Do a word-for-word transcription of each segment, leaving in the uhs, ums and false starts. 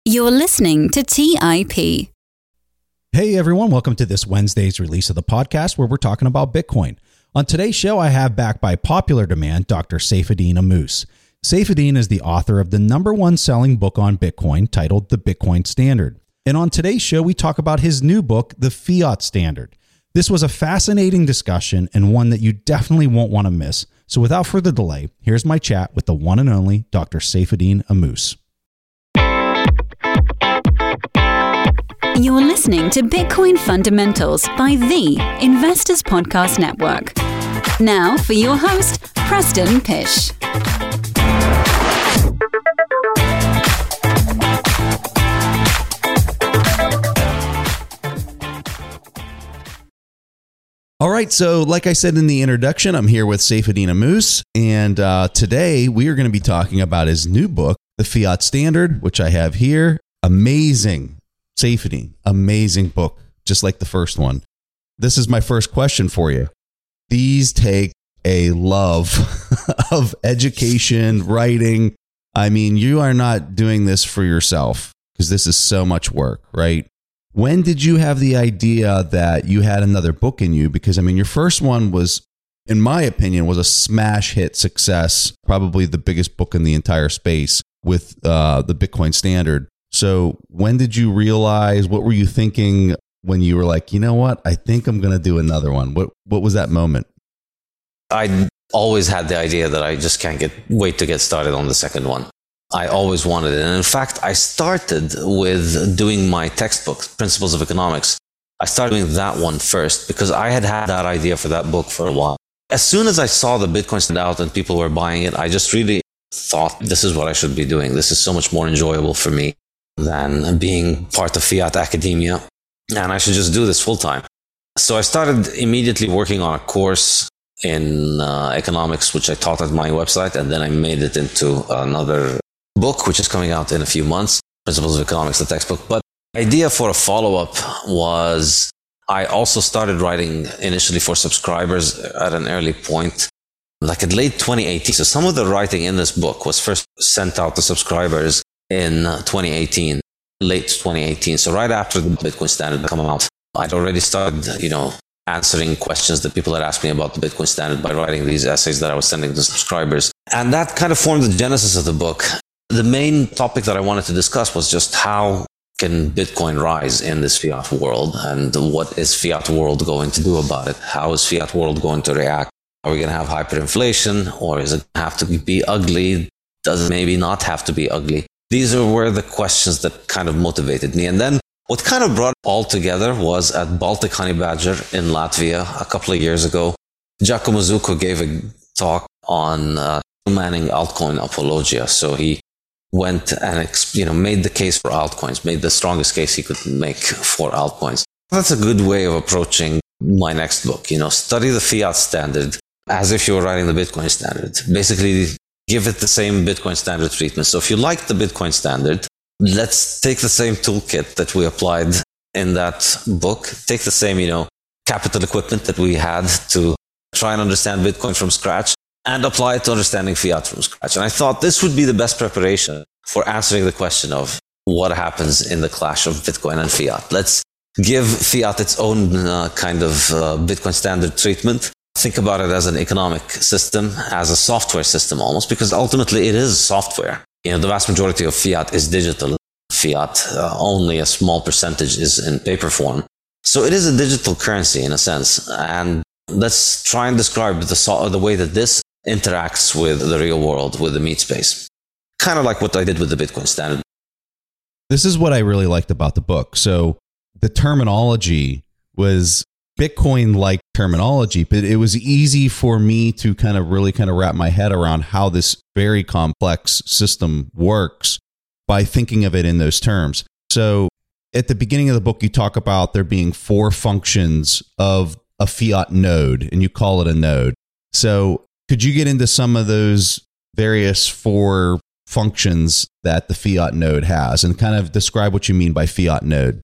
You're listening to T I P. Hey everyone, welcome to this Wednesday's release of the podcast where we're talking about Bitcoin. On today's show, I have back by popular demand Doctor Saifedean Ammous. Saifedean is the author of the number one selling book on Bitcoin titled The Bitcoin Standard. And on today's show, we talk about his new book, The Fiat Standard. This was a fascinating discussion and one that you definitely won't want to miss. So without further delay, here's my chat with the one and only Doctor Saifedean Ammous. You're listening to Bitcoin Fundamentals by the Investors Podcast Network. Now for your host, Preston Pysh. All right, so like I said in the introduction, I'm here with Saifedean Ammous, and uh, today we are going to be talking about his new book, The Fiat Standard, which I have here. Amazing. Saifedean, amazing book, just like the first one. This is my first question for you. These take a love of education, writing. I mean, you are not doing this for yourself because this is so much work, right? When did you have the idea that you had another book in you? Because, I mean, your first one was, in my opinion, was a smash hit success, probably the biggest book in the entire space with uh, the Bitcoin Standard. So when did you realize, what were you thinking when you were like, you know what, I think I'm going to do another one? What what was that moment? I always had the idea that I just can't get wait to get started on the second one. I always wanted it. And in fact, I started with doing my textbook, Principles of Economics. I started doing that one first because I had had that idea for that book for a while. As soon as I saw the Bitcoin stand out and people were buying it, I just really thought, this is what I should be doing. This is so much more enjoyable for me than being part of fiat academia. And I should just do this full time. So I started immediately working on a course in uh, economics, which I taught at my website. And then I made it into another book, which is coming out in a few months, Principles of Economics, the textbook. But the idea for a follow-up was I also started writing initially for subscribers at an early point, like in late twenty eighteen. So some of the writing in this book was first sent out to subscribers in twenty eighteen, late twenty eighteen. So right after the Bitcoin Standard had come out, I'd already started, you know, answering questions that people had asked me about the Bitcoin Standard by writing these essays that I was sending to subscribers. And that kind of formed the genesis of the book. The main topic that I wanted to discuss was just how can Bitcoin rise in this fiat world, and what is fiat world going to do about it? How is fiat world going to react? Are we going to have hyperinflation, or is it have to be ugly? Does it maybe not have to be ugly? These were the questions that kind of motivated me. And then what kind of brought it all together was at Baltic Honey Badger in Latvia a couple of years ago. Giacomo Zucco gave a talk on uh, manning altcoin apologia. So he went and you know made the case for altcoins, made the strongest case he could make for altcoins. That's a good way of approaching my next book. You know, study the fiat standard as if you were writing the Bitcoin standard. Basically, give it the same Bitcoin standard treatment. So if you like the Bitcoin standard, let's take the same toolkit that we applied in that book, take the same, you know, capital equipment that we had to try and understand Bitcoin from scratch, and apply it to understanding fiat from scratch. And I thought this would be the best preparation for answering the question of what happens in the clash of Bitcoin and fiat. Let's give fiat its own uh, kind of uh, Bitcoin standard treatment. Think about it as an economic system, as a software system almost, because ultimately it is software. You know, the vast majority of fiat is digital. Fiat, uh, only a small percentage is in paper form. So it is a digital currency in a sense. And let's try and describe the, so- the way that this interacts with the real world, with the meat space. Kind of like what I did with the Bitcoin standard. This is what I really liked about the book. So the terminology was Bitcoin-like terminology, but it was easy for me to kind of really kind of wrap my head around how this very complex system works by thinking of it in those terms. So at the beginning of the book, you talk about there being four functions of a fiat node, and you call it a node. So could you get into some of those various four functions that the fiat node has and kind of describe what you mean by fiat node?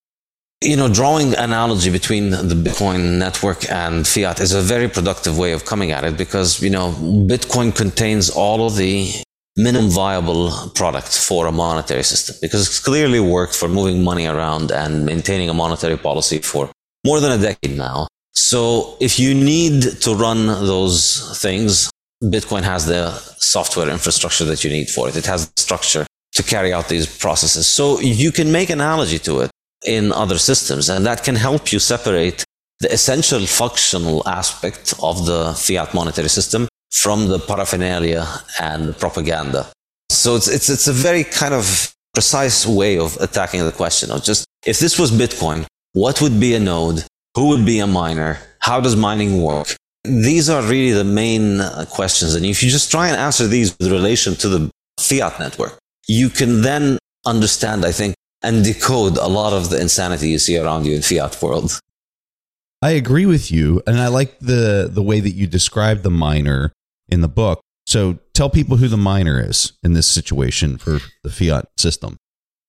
You know, drawing analogy between the Bitcoin network and fiat is a very productive way of coming at it because, you know, Bitcoin contains all of the minimum viable product for a monetary system, because it's clearly worked for moving money around and maintaining a monetary policy for more than a decade now. So if you need to run those things, Bitcoin has the software infrastructure that you need for it. It has the structure to carry out these processes. So you can make analogy to it in other systems, and that can help you separate the essential functional aspect of the fiat monetary system from the paraphernalia and the propaganda. So it's, it's, it's a very kind of precise way of attacking the question of just, if this was Bitcoin, what would be a node? Who would be a miner? How does mining work? These are really the main questions. And if you just try and answer these with relation to the fiat network, you can then understand, I think, and decode a lot of the insanity you see around you in fiat world. I agree with you. And I like the, the way that you describe the miner in the book. So tell people who the miner is in this situation for the fiat system.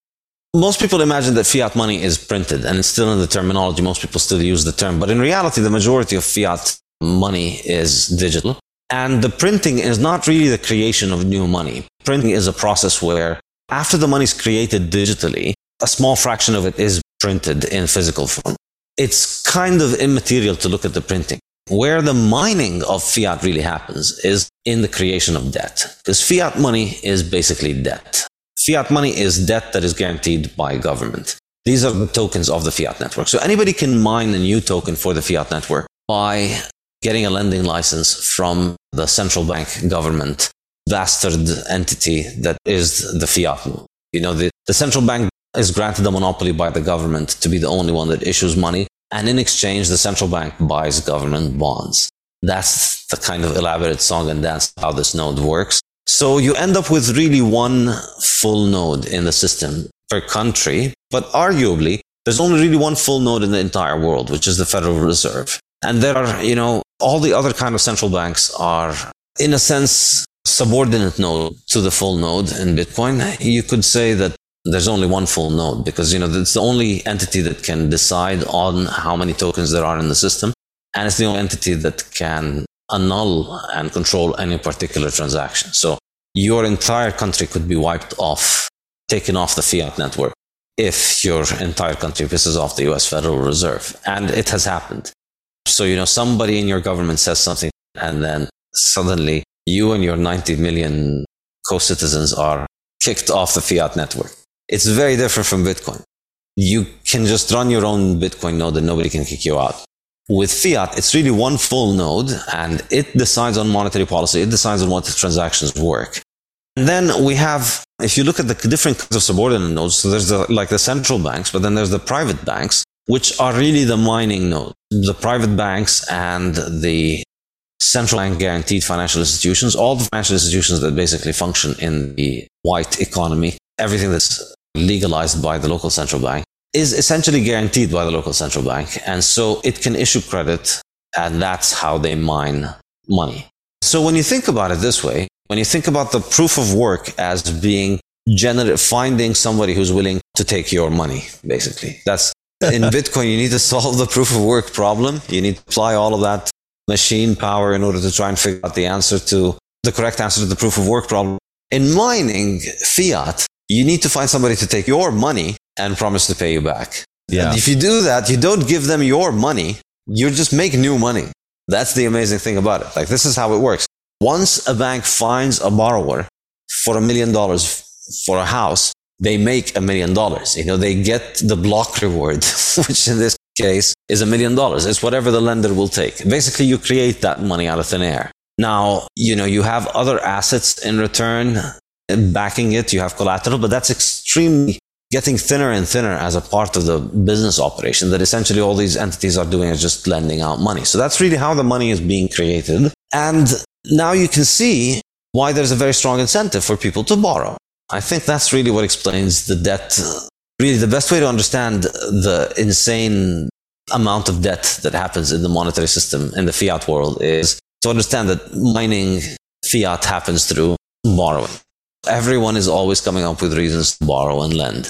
Most people imagine that fiat money is printed, and it's still in the terminology. Most people still use the term. But in reality, the majority of fiat money is digital. And the printing is not really the creation of new money. Printing is a process where after the money is created digitally, a small fraction of it is printed in physical form. It's kind of immaterial to look at the printing. Where the mining of fiat really happens is in the creation of debt, because fiat money is basically debt. Fiat money is debt that is guaranteed by government. These are the tokens of the fiat network. So anybody can mine a new token for the fiat network by getting a lending license from the central bank government bastard entity that is the fiat. You know, the, the central bank is granted a monopoly by the government to be the only one that issues money. And in exchange, the central bank buys government bonds. That's the kind of elaborate song and dance how this node works. So you end up with really one full node in the system per country, but arguably there's only really one full node in the entire world, which is the Federal Reserve. And there are, you know, all the other kind of central banks are, in a sense, subordinate node to the full node in Bitcoin. You could say that there's only one full node because, you know, it's the only entity that can decide on how many tokens there are in the system. And it's the only entity that can annul and control any particular transaction. So your entire country could be wiped off, taken off the fiat network, if your entire country pisses off the U S Federal Reserve. And it has happened. So, you know, somebody in your government says something, and then suddenly you and your ninety million co-citizens are kicked off the fiat network. It's very different from Bitcoin. You can just run your own Bitcoin node and nobody can kick you out. With fiat, it's really one full node, and it decides on monetary policy. It decides on what the transactions work. And then we have, if you look at the different kinds of subordinate nodes, so there's the, like the central banks, but then there's the private banks, which are really the mining node. The private banks and the central bank guaranteed financial institutions, all the financial institutions that basically function in the white economy, everything that's legalized by the local central bank, is essentially guaranteed by the local central bank. And so it can issue credit, and that's how they mine money. So when you think about it this way, when you think about the proof of work as being gener- finding somebody who's willing to take your money, basically. That's in Bitcoin, you need to solve the proof of work problem. You need to apply all of that machine power in order to try and figure out the answer to the correct answer to the proof of work problem. In mining fiat, you need to find somebody to take your money and promise to pay you back. Yeah. And if you do that, you don't give them your money. You just make new money. That's the amazing thing about it. Like, this is how it works. Once a bank finds a borrower for a million dollars for a house, they make a million dollars. You know, they get the block reward, which in this case is a million dollars. It's whatever the lender will take. Basically, you create that money out of thin air. Now, you know, you have other assets in return backing it. You have collateral, but that's extremely getting thinner and thinner as a part of the business operation, that essentially all these entities are doing is just lending out money. So that's really how the money is being created. And now you can see why there's a very strong incentive for people to borrow. I think that's really what explains the debt. Really, the best way to understand the insane amount of debt that happens in the monetary system in the fiat world is to understand that mining fiat happens through borrowing. Everyone is always coming up with reasons to borrow and lend.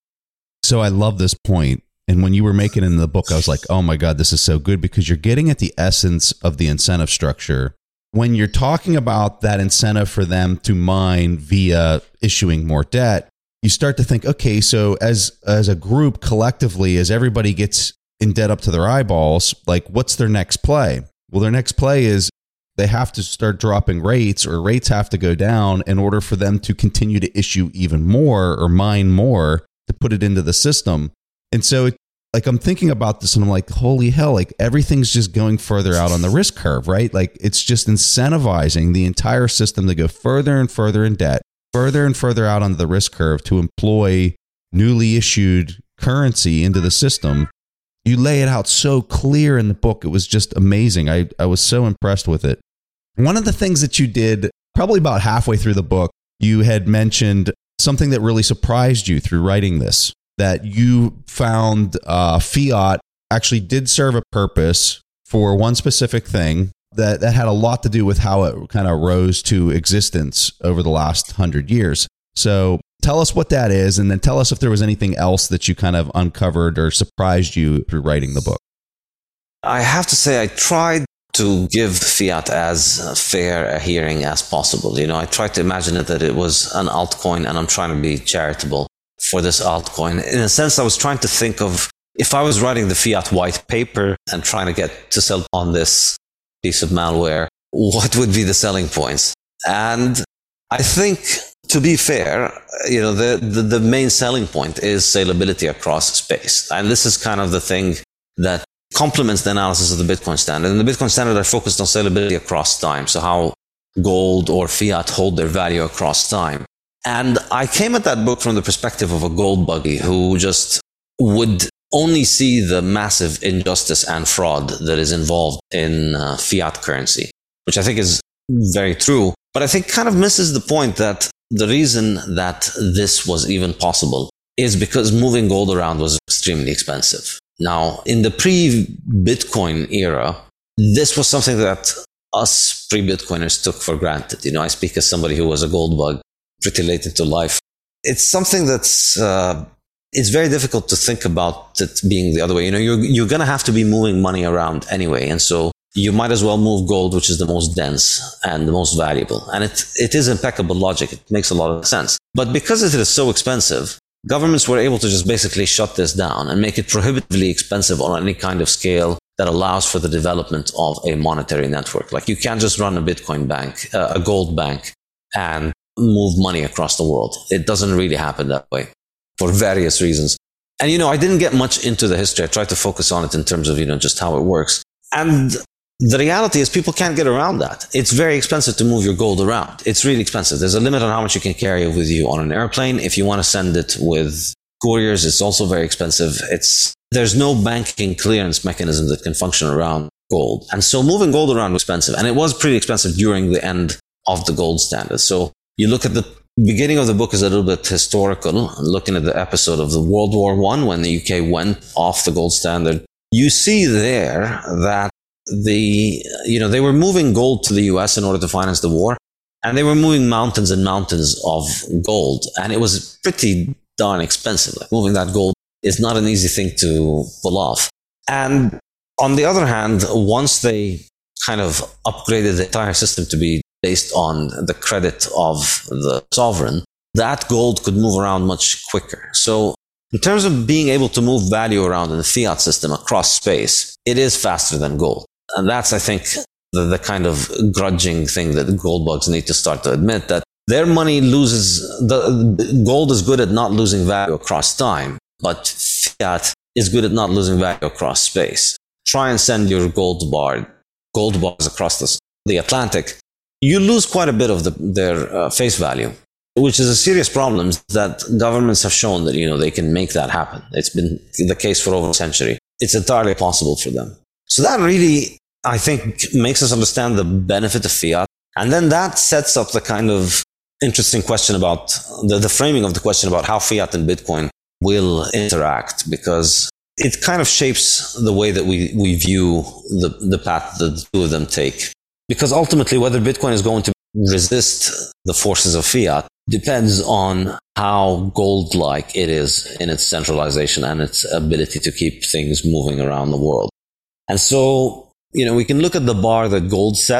So I love this point. And when you were making it in the book, I was like, oh my God, this is so good, because you're getting at the essence of the incentive structure when you're talking about that incentive for them to mine via issuing more debt, you start to think, okay, so as as a group collectively, as everybody gets in debt up to their eyeballs, like what's their next play? Well, their next play is they have to start dropping rates, or rates have to go down in order for them to continue to issue even more or mine more to put it into the system. And so it, like I'm thinking about this and I'm like, holy hell, like everything's just going further out on the risk curve, right? Like it's just incentivizing the entire system to go further and further in debt, further and further out on the risk curve to employ newly issued currency into the system. You lay it out so clear in the book. It was just amazing. I, I was so impressed with it. One of the things that you did probably about halfway through the book, you had mentioned something that really surprised you through writing this, that you found uh, fiat actually did serve a purpose for one specific thing that, that had a lot to do with how it kind of rose to existence over the last hundred years. So tell us what that is, and then tell us if there was anything else that you kind of uncovered or surprised you through writing the book. I have to say I tried to give fiat as fair a hearing as possible. You know, I tried to imagine it that it was an altcoin, and I'm trying to be charitable for this altcoin. In a sense, I was trying to think of if I was writing the fiat white paper and trying to get to sell on this piece of malware, what would be the selling points? And I think, to be fair, you know, the, the, the main selling point is salability across space. And this is kind of the thing that complements the analysis of the Bitcoin standard. In the Bitcoin standard, I focused on salability across time. So how gold or fiat hold their value across time. And I came at that book from the perspective of a gold buggy who just would only see the massive injustice and fraud that is involved in uh, fiat currency, which I think is very true. But I think kind of misses the point that the reason that this was even possible is because moving gold around was extremely expensive. Now, in the pre-Bitcoin era, this was something that us pre-Bitcoiners took for granted. You know, I speak as somebody who was a gold bug pretty late into life. It's something that's, uh, it's very difficult to think about it being the other way. You know, you're, you're going to have to be moving money around anyway. And so you might as well move gold, which is the most dense and the most valuable. And it, it is impeccable logic. It makes a lot of sense. But because it is so expensive, governments were able to just basically shut this down and make it prohibitively expensive on any kind of scale that allows for the development of a monetary network. Like you can't just run a Bitcoin bank, uh, a gold bank, and move money across the world. It doesn't really happen that way for various reasons. And, you know, I didn't get much into the history. I tried to focus on it in terms of, you know, just how it works. And the reality is people can't get around that. It's very expensive to move your gold around. It's really expensive. There's a limit on how much you can carry with you on an airplane. If you want to send it with couriers, it's also very expensive. It's, there's no banking clearance mechanism that can function around gold. And so moving gold around was expensive. And it was pretty expensive during the end of the gold standard. So you look at the beginning of the book is a little bit historical, looking at the episode of the World War One when the U K went off the gold standard. You see there that the, you know, they were moving gold to the U S in order to finance the war, and they were moving mountains and mountains of gold, and it was pretty darn expensive. Like moving that gold is not an easy thing to pull off. And on the other hand, once they kind of upgraded the entire system to be based on the credit of the sovereign, that gold could move around much quicker. So in terms of being able to move value around in the fiat system across space, it is faster than gold. And that's, I think, the, the kind of grudging thing that gold bugs need to start to admit, that their money loses, the gold is good at not losing value across time, but fiat is good at not losing value across space. Try and send your gold bar, gold bars across the, the Atlantic. You lose quite a bit of the, their uh, face value, which is a serious problem that governments have shown that, you know, they can make that happen. It's been the case for over a century. It's entirely possible for them. So that really, I think, makes us understand the benefit of fiat. And then that sets up the kind of interesting question about the, the framing of the question about how fiat and Bitcoin will interact, because it kind of shapes the way that we, we view the, the path that the two of them take. Because ultimately, whether Bitcoin is going to resist the forces of fiat depends on how gold-like it is in its centralization and its ability to keep things moving around the world. And so, you know, we can look at the bar that gold set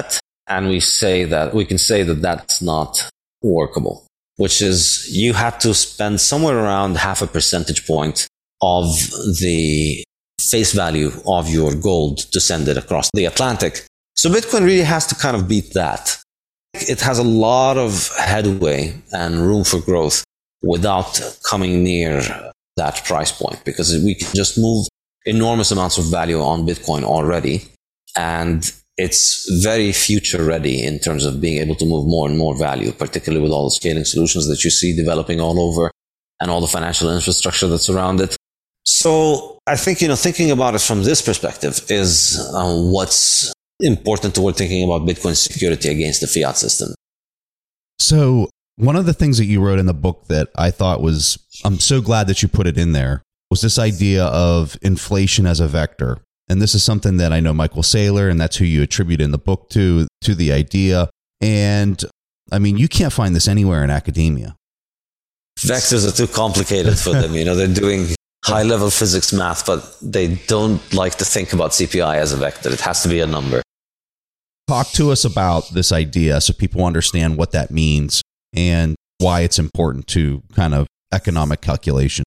and we say that we can say that that's not workable, which is you have to spend somewhere around half a percentage point of the face value of your gold to send it across the Atlantic. So Bitcoin really has to kind of beat that. It has a lot of headway and room for growth without coming near that price point, because we can just move enormous amounts of value on Bitcoin already. And it's very future ready in terms of being able to move more and more value, particularly with all the scaling solutions that you see developing all over and all the financial infrastructure that's around it. So I think, you know, thinking about it from this perspective is uh, what's important toward thinking about Bitcoin's security against the fiat system. So one of the things that you wrote in the book that I thought was, I'm so glad that you put it in there, was this idea of inflation as a vector. And this is something that I know Michael Saylor, and that's who you attribute in the book to, to the idea. And I mean, you can't find this anywhere in academia. Vectors are too complicated for them. You know, they're doing high level physics math, but they don't like to think about C P I as a vector. It has to be a number. Talk to us about this idea so people understand what that means and why it's important to kind of economic calculation.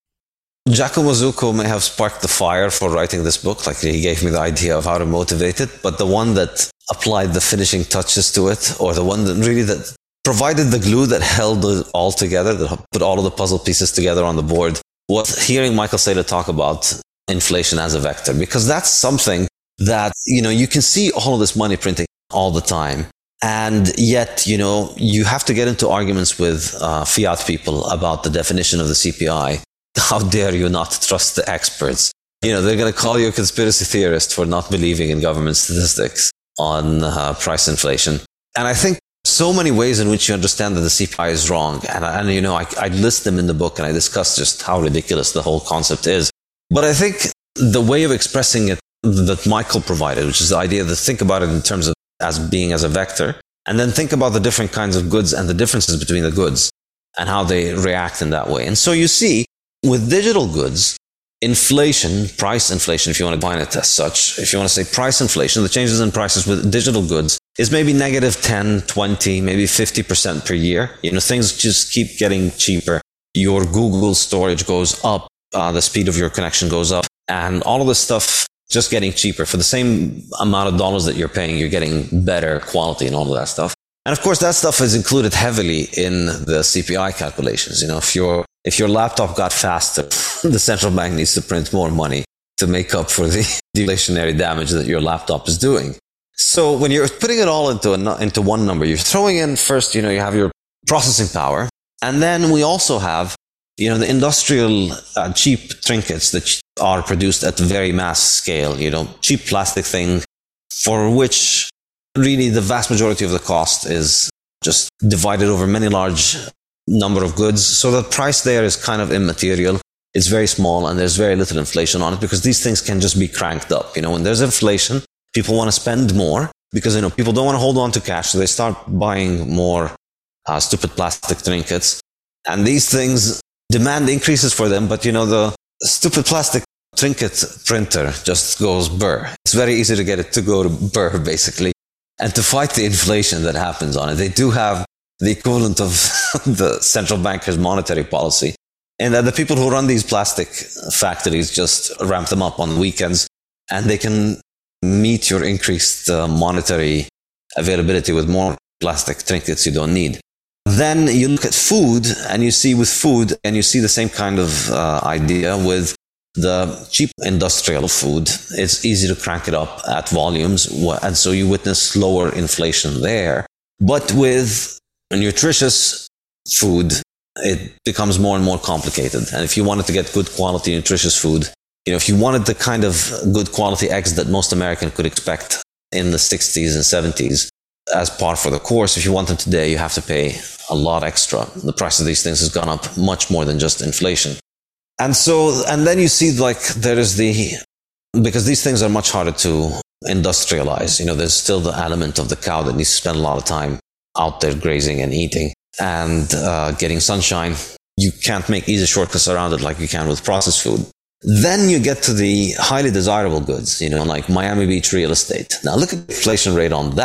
Giacomo Zucco may have sparked the fire for writing this book. Like, he gave me the idea of how to motivate it, but the one that applied the finishing touches to it, or the one that really that provided the glue that held it all together, that put all of the puzzle pieces together on the board, was hearing Michael Saylor talk about inflation as a vector, because that's something that, you know, you can see all of this money printing all the time. And yet, you know, you have to get into arguments with uh, fiat people about the definition of the C P I. How dare you not trust the experts? You know, they're going to call you a conspiracy theorist for not believing in government statistics on uh, price inflation. And I think so many ways in which you understand that the C P I is wrong. And, and you know, I, I list them in the book and I discuss just how ridiculous the whole concept is. But I think the way of expressing it that Michael provided, which is the idea to think about it in terms of as being as a vector, and then think about the different kinds of goods and the differences between the goods and how they react in that way. And so you see, with digital goods, inflation, price inflation, if you want to define it as such, if you want to say price inflation, the changes in prices with digital goods is maybe negative ten, twenty, maybe fifty percent per year. You know, things just keep getting cheaper. Your Google storage goes up, uh, the speed of your connection goes up, and all of this stuff just getting cheaper. For the same amount of dollars that you're paying, you're getting better quality and all of that stuff. And of course, that stuff is included heavily in the C P I calculations. You know, if your if your laptop got faster, the central bank needs to print more money to make up for the deflationary damage that your laptop is doing. So when you're putting it all into a, into one number, you're throwing in first, you know, you have your processing power, and then we also have, you know, the industrial uh, cheap trinkets that are produced at very mass scale. You know, cheap plastic thing for which really the vast majority of the cost is just divided over many large number of goods. So the price there is kind of immaterial. It's very small and there's very little inflation on it because these things can just be cranked up. You know, when there's inflation, people want to spend more because, you know, people don't want to hold on to cash. So they start buying more uh, stupid plastic trinkets. And these things, demand increases for them. But, you know, the stupid plastic trinket printer just goes burr. It's very easy to get it to go to burr, basically. And to fight the inflation that happens on it, they do have the equivalent of the central banker's monetary policy. And that the people who run these plastic factories just ramp them up on weekends, and they can meet your increased uh, monetary availability with more plastic trinkets you don't need. Then you look at food, and you see with food, and you see the same kind of uh, idea with the cheap industrial food. It's easy to crank it up at volumes, and so you witness slower inflation there. But with nutritious food, it becomes more and more complicated. And if you wanted to get good quality nutritious food, you know, if you wanted the kind of good quality eggs that most Americans could expect in the sixties and seventies as par for the course, if you want them today, you have to pay a lot extra. The price of these things has gone up much more than just inflation. And so, and then you see, like, there is the, because these things are much harder to industrialize. You know, there's still the element of the cow that needs to spend a lot of time out there grazing and eating and uh, getting sunshine. You can't make easy shortcuts around it like you can with processed food. Then you get to the highly desirable goods, you know, like Miami Beach real estate. Now look at the inflation rate on that.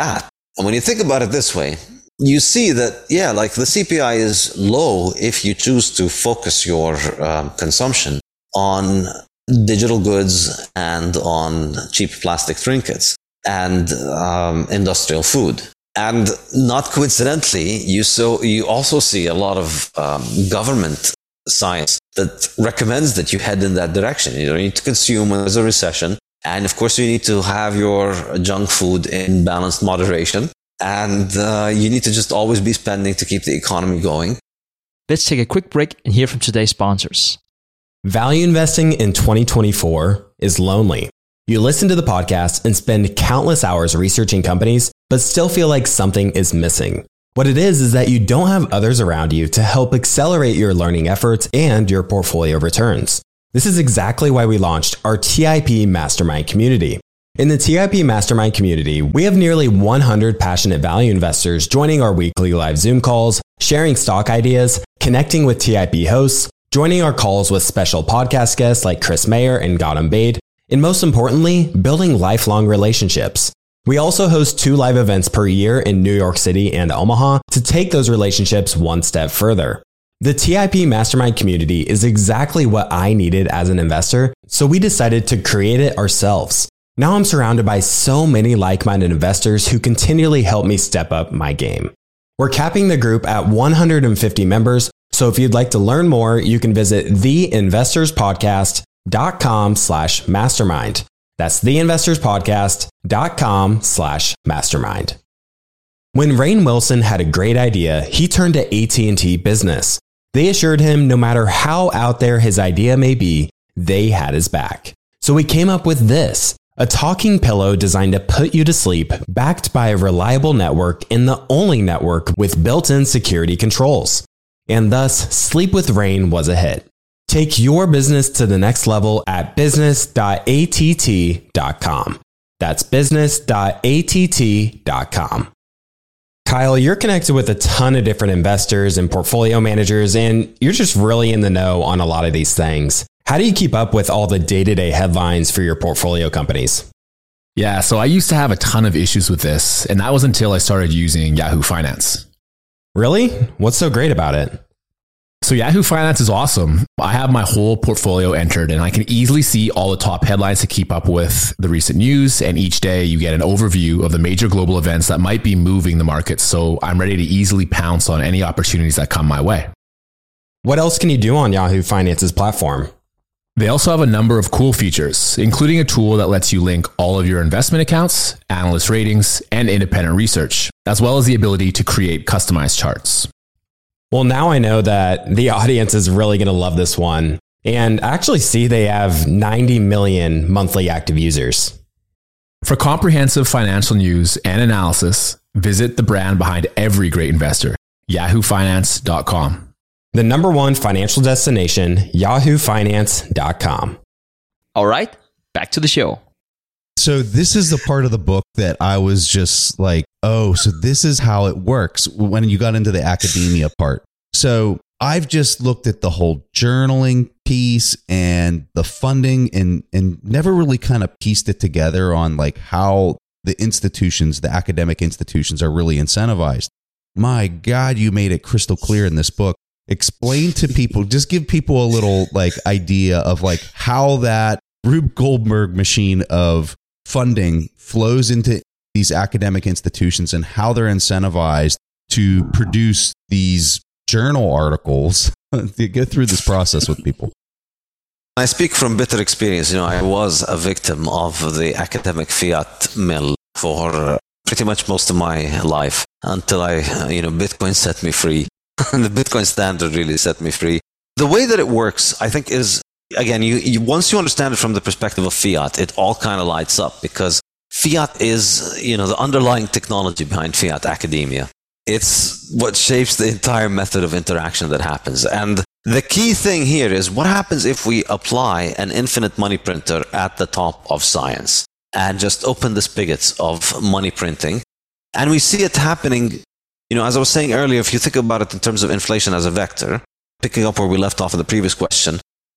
And when you think about it this way, you see that, yeah, like the C P I is low if you choose to focus your um, consumption on digital goods and on cheap plastic trinkets and um, industrial food. And not coincidentally, you so you also see a lot of um, government science that recommends that you head in that direction. You don't need to consume when there's a recession. And of course, you need to have your junk food in balanced moderation. And uh, you need to just always be spending to keep the economy going. Let's take a quick break and hear from today's sponsors. Value investing in twenty twenty-four is lonely. You listen to the podcast and spend countless hours researching companies, but still feel like something is missing. What it is is that you don't have others around you to help accelerate your learning efforts and your portfolio returns. This is exactly why we launched our T I P Mastermind community. In the T I P Mastermind community, we have nearly one hundred passionate value investors joining our weekly live Zoom calls, sharing stock ideas, connecting with T I P hosts, joining our calls with special podcast guests like Chris Mayer and Gautam Baid, and most importantly, building lifelong relationships. We also host two live events per year in New York City and Omaha to take those relationships one step further. The T I P Mastermind community is exactly what I needed as an investor, so we decided to create it ourselves. Now I'm surrounded by so many like-minded investors who continually help me step up my game. We're capping the group at one hundred fifty members, so if you'd like to learn more, you can visit theinvestorspodcast.com slash mastermind. That's theinvestorspodcast.com slash mastermind. When Rainn Wilson had a great idea, he turned to A T and T Business. They assured him no matter how out there his idea may be, they had his back. So we came up with this, a talking pillow designed to put you to sleep, backed by a reliable network and the only network with built-in security controls. And thus, Sleep with Rainn was a hit. Take your business to the next level at business dot A T T dot com. That's business dot A T T dot com. Kyle, you're connected with a ton of different investors and portfolio managers, and you're just really in the know on a lot of these things. How do you keep up with all the day-to-day headlines for your portfolio companies? Yeah, so I used to have a ton of issues with this, and that was until I started using Yahoo Finance. Really? What's so great about it? So Yahoo Finance is awesome. I have my whole portfolio entered and I can easily see all the top headlines to keep up with the recent news. And each day you get an overview of the major global events that might be moving the market. So I'm ready to easily pounce on any opportunities that come my way. What else can you do on Yahoo Finance's platform? They also have a number of cool features, including a tool that lets you link all of your investment accounts, analyst ratings, and independent research, as well as the ability to create customized charts. Well, now I know that the audience is really going to love this one. And I actually see they have ninety million monthly active users. For comprehensive financial news and analysis, visit the brand behind every great investor, yahoo finance dot com. The number one financial destination, yahoo finance dot com. All right, back to the show. So this is the part of the book that I was just like, oh, so this is how it works when you got into the academia part. So I've just looked at the whole journaling piece and the funding and, and never really kind of pieced it together on like how the institutions, the academic institutions are really incentivized. My God, you made it crystal clear in this book. Explain to people, just give people a little like idea of like how that Rube Goldberg machine of funding flows into these academic institutions and how they're incentivized to produce these journal articles to go through this process with people. I speak from bitter experience. You know, I was a victim of the academic fiat mill for pretty much most of my life until I, you know, Bitcoin set me free. The Bitcoin standard really set me free. The way that it works, I think, is, again, you, you once you understand it from the perspective of fiat, it all kind of lights up because fiat is, you know, the underlying technology behind fiat academia. It's what shapes the entire method of interaction that happens. And the key thing here is what happens if we apply an infinite money printer at the top of science and just open the spigots of money printing. And we see it happening, you know, as I was saying earlier, if you think about it in terms of inflation as a vector, picking up where we left off in the previous question,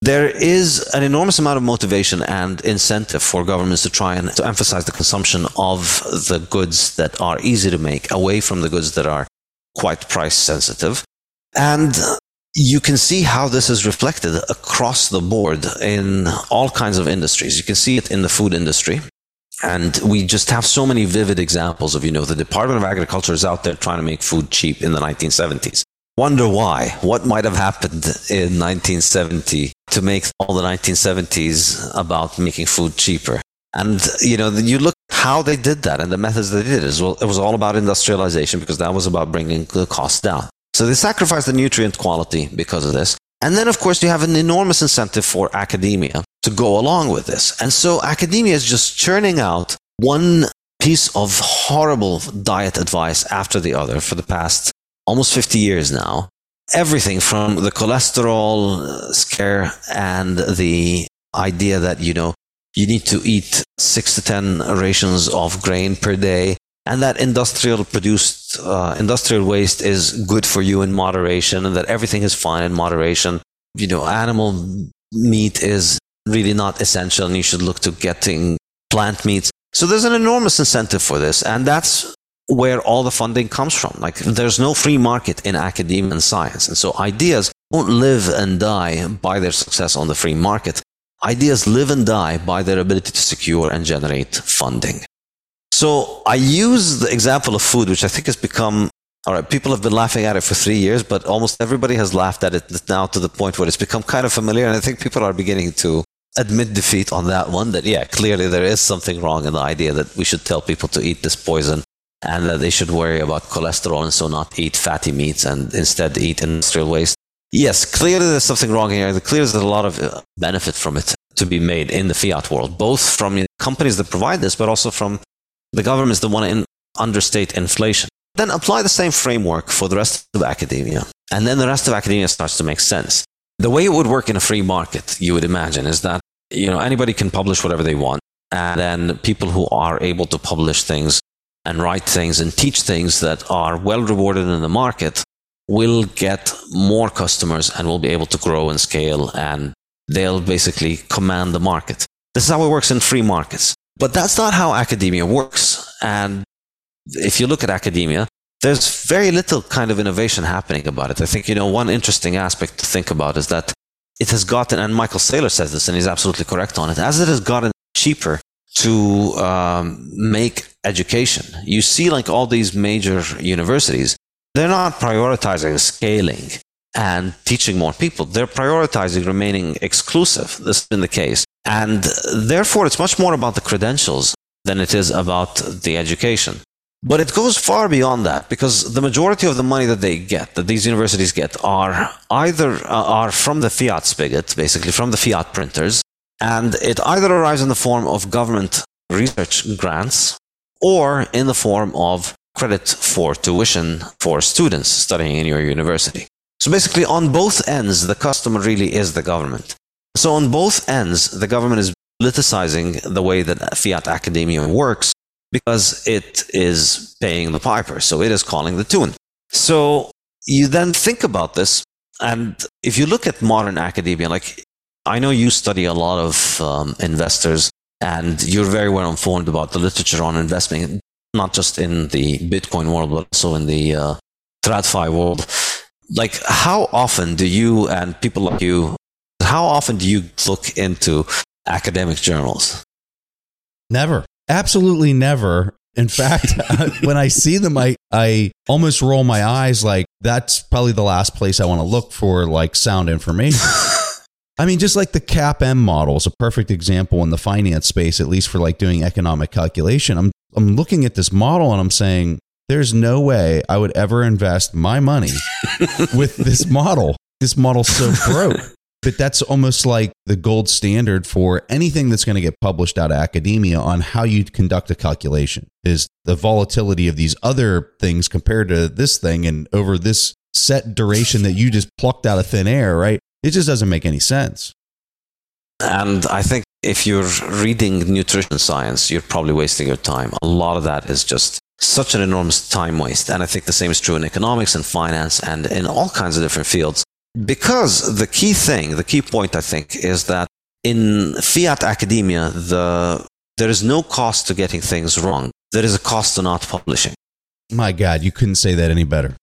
there is an enormous amount of motivation and incentive for governments to try and to emphasize the consumption of the goods that are easy to make away from the goods that are quite price sensitive. And you can see how this is reflected across the board in all kinds of industries. You can see it in the food industry. And we just have so many vivid examples of, you know, the Department of Agriculture is out there trying to make food cheap in the nineteen seventies. Wonder why? What might have happened in nineteen seventy to make all the nineteen seventies about making food cheaper? And, you know, you look how they did that and the methods they did as well. It was all about industrialization because that was about bringing the cost down. So they sacrificed the nutrient quality because of this. And then, of course, you have an enormous incentive for academia to go along with this. And so academia is just churning out one piece of horrible diet advice after the other for the past almost fifty years now. Everything from the cholesterol scare and the idea that, you know, you need to eat six to ten rations of grain per day, and that industrial produced, uh, industrial waste is good for you in moderation, and that everything is fine in moderation. You know, animal meat is really not essential, and you should look to getting plant meats. So there's an enormous incentive for this, and that's where all the funding comes from. Like, there's no free market in academia and science. And so ideas won't live and die by their success on the free market. Ideas live and die by their ability to secure and generate funding. So I use the example of food, which I think has become, all right, people have been laughing at it for three years, but almost everybody has laughed at it now to the point where it's become kind of familiar. And I think people are beginning to admit defeat on that one, that, yeah, clearly there is something wrong in the idea that we should tell people to eat this poison and that they should worry about cholesterol and so not eat fatty meats and instead eat industrial waste. Yes, clearly there's something wrong here. Clearly there's a lot of benefit from it to be made in the fiat world, both from, you know, companies that provide this, but also from the governments that want to in- understate inflation. Then apply the same framework for the rest of academia. And then the rest of academia starts to make sense. The way it would work in a free market, you would imagine, is that, you know, anybody can publish whatever they want. And then people who are able to publish things and write things and teach things that are well rewarded in the market will get more customers and will be able to grow and scale, and they'll basically command the market. This is how it works in free markets. But that's not how academia works. And if you look at academia, there's very little kind of innovation happening about it. I think, you know, one interesting aspect to think about is that it has gotten, and Michael Saylor says this, and he's absolutely correct on it, as it has gotten cheaper to um, make education. You see, like, all these major universities, they're not prioritizing scaling and teaching more people. They're prioritizing remaining exclusive. This has been the case. And therefore, it's much more about the credentials than it is about the education. But it goes far beyond that, because the majority of the money that they get, that these universities get, are either uh, are from the fiat spigot, basically from the fiat printers, and it either arrives in the form of government research grants or in the form of credit for tuition for students studying in your university. So basically, on both ends, the customer really is the government. So on both ends, the government is politicizing the way that fiat academia works, because it is paying the piper. So it is calling the tune. So you then think about this, and if you look at modern academia, like, I know you study a lot of um, investors, and you're very well informed about the literature on investing, not just in the Bitcoin world, but also in the uh, TradFi world. Like, how often do you and people like you, how often do you look into academic journals? Never. Absolutely never. In fact, when I see them, I, I almost roll my eyes, like, that's probably the last place I want to look for, like, sound information. I mean, just like the C A P M model is a perfect example in the finance space, at least for like doing economic calculation. I'm I'm looking at this model and I'm saying, there's no way I would ever invest my money with this model. This model's so broke. But that's almost like the gold standard for anything that's going to get published out of academia on how you conduct a calculation, is the volatility of these other things compared to this thing, and over this set duration that you just plucked out of thin air, right? It just doesn't make any sense. And I think if you're reading nutrition science, you're probably wasting your time. A lot of that is just such an enormous time waste. And I think the same is true in economics and finance and in all kinds of different fields. Because the key thing, the key point, I think, is that in fiat academia, the there is no cost to getting things wrong. There is a cost to not publishing. My God, you couldn't say that any better.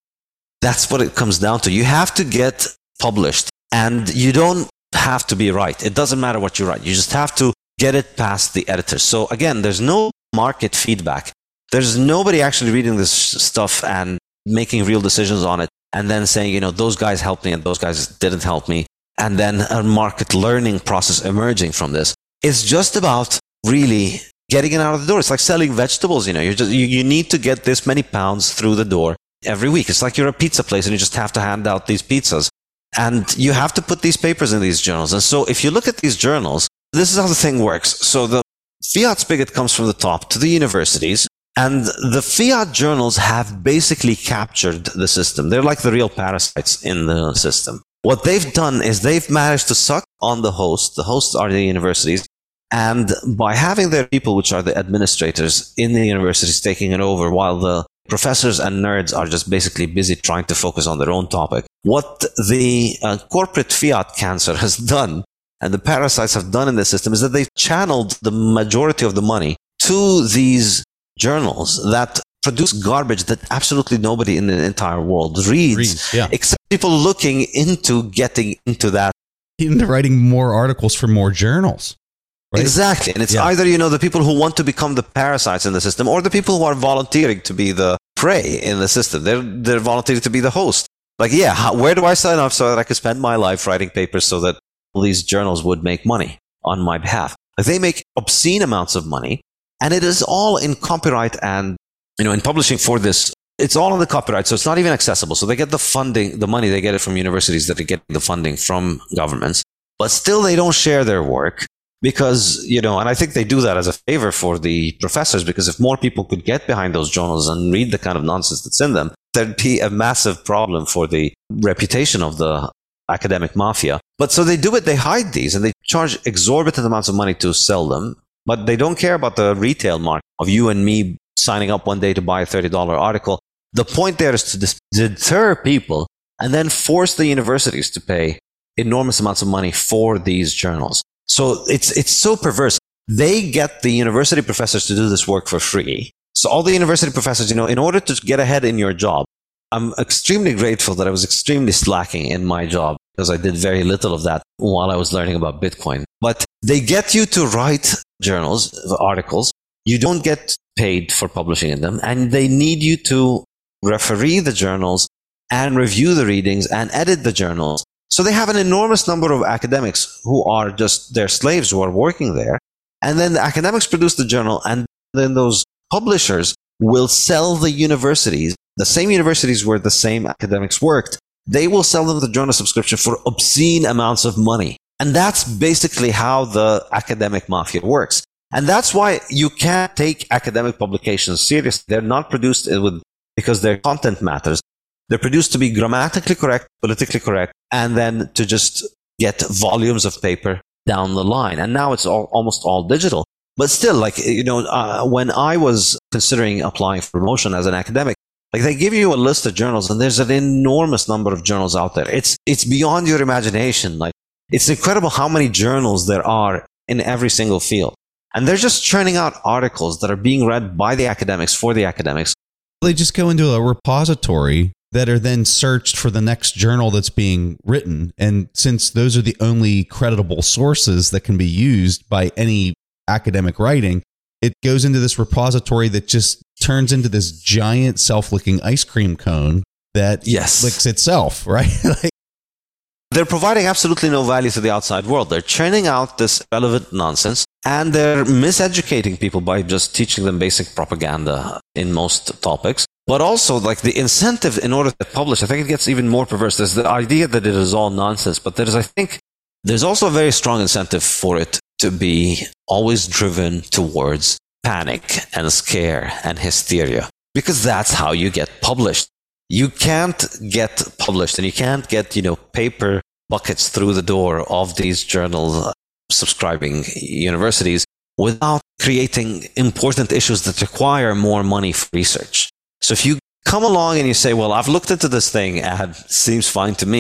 That's what it comes down to. You have to get published, and you don't have to be right. It doesn't matter what you write. You just have to get it past the editor. So again, there's no market feedback. There's nobody actually reading this stuff and making real decisions on it and then saying, you know, those guys helped me and those guys didn't help me. And then a market learning process emerging from this. It's just about really getting it out of the door. It's like selling vegetables. You know, you just you, you need to get this many pounds through the door every week. It's like you're a pizza place and you just have to hand out these pizzas. And you have to put these papers in these journals. And so if you look at these journals, this is how the thing works. So the fiat spigot comes from the top to the universities, and the fiat journals have basically captured the system. They're like the real parasites in the system. What they've done is they've managed to suck on the host. The hosts are the universities. And by having their people, which are the administrators in the universities, taking it over while the professors and nerds are just basically busy trying to focus on their own topic. What the uh, corporate fiat cancer has done and the parasites have done in the system is that they've channeled the majority of the money to these journals that produce garbage that absolutely nobody in the entire world reads, Reads, yeah. except people looking into getting into that. Into writing more articles for more journals. Right? Exactly. And it's Yeah. either, you know, the people who want to become the parasites in the system or the people who are volunteering to be the prey in the system. They're, they're volunteering to be the host. Like, yeah, how, where do I sign up so that I could spend my life writing papers so that all these journals would make money on my behalf? Like, they make obscene amounts of money, and it is all in copyright and, you know, in publishing for this. It's all in the copyright, so it's not even accessible. So they get the funding, the money, they get it from universities that are getting the funding from governments, but still they don't share their work. Because, you know, and I think they do that as a favor for the professors, because if more people could get behind those journals and read the kind of nonsense that's in them, there'd be a massive problem for the reputation of the academic mafia. But so they do it, they hide these, and they charge exorbitant amounts of money to sell them, but they don't care about the retail market of you and me signing up one day to buy a thirty dollars article. The point there is to dis- deter people and then force the universities to pay enormous amounts of money for these journals. So it's it's so perverse. They get the university professors to do this work for free. So all the university professors, you know, in order to get ahead in your job, I'm extremely grateful that I was extremely slacking in my job because I did very little of that while I was learning about Bitcoin. But they get you to write journals, articles. You don't get paid for publishing in them, and they need you to referee the journals and review the readings and edit the journals. So they have an enormous number of academics who are just their slaves who are working there. And then the academics produce the journal, and then those publishers will sell the universities, the same universities where the same academics worked, they will sell them the journal subscription for obscene amounts of money. And that's basically how the academic mafia works. And that's why you can't take academic publications seriously. They're not produced with, because their content matters. They're produced to be grammatically correct, politically correct, and then to just get volumes of paper down the line. And now it's all, almost all digital. But still, like, you know, uh, when I was considering applying for promotion as an academic, like, they give you a list of journals, and there's an enormous number of journals out there. It's, it's beyond your imagination. Like, it's incredible how many journals there are in every single field. And they're just churning out articles that are being read by the academics for the academics. They just go into a repository that are then searched for the next journal that's being written. And since those are the only creditable sources that can be used by any academic writing, it goes into this repository that just turns into this giant self-licking ice cream cone that Yes. licks itself, right? Like, they're providing absolutely no value to the outside world. They're churning out this relevant nonsense, and they're miseducating people by just teaching them basic propaganda in most topics. But also, like, the incentive in order to publish, I think it gets even more perverse. There's the idea that it is all nonsense, but there's, I think, there's also a very strong incentive for it to be always driven towards panic and scare and hysteria, because that's how you get published. You can't get published, and you can't get, you know, paper buckets through the door of these journal subscribing universities without creating important issues that require more money for research. So if you come along and you say, well, I've looked into this thing and it seems fine to me,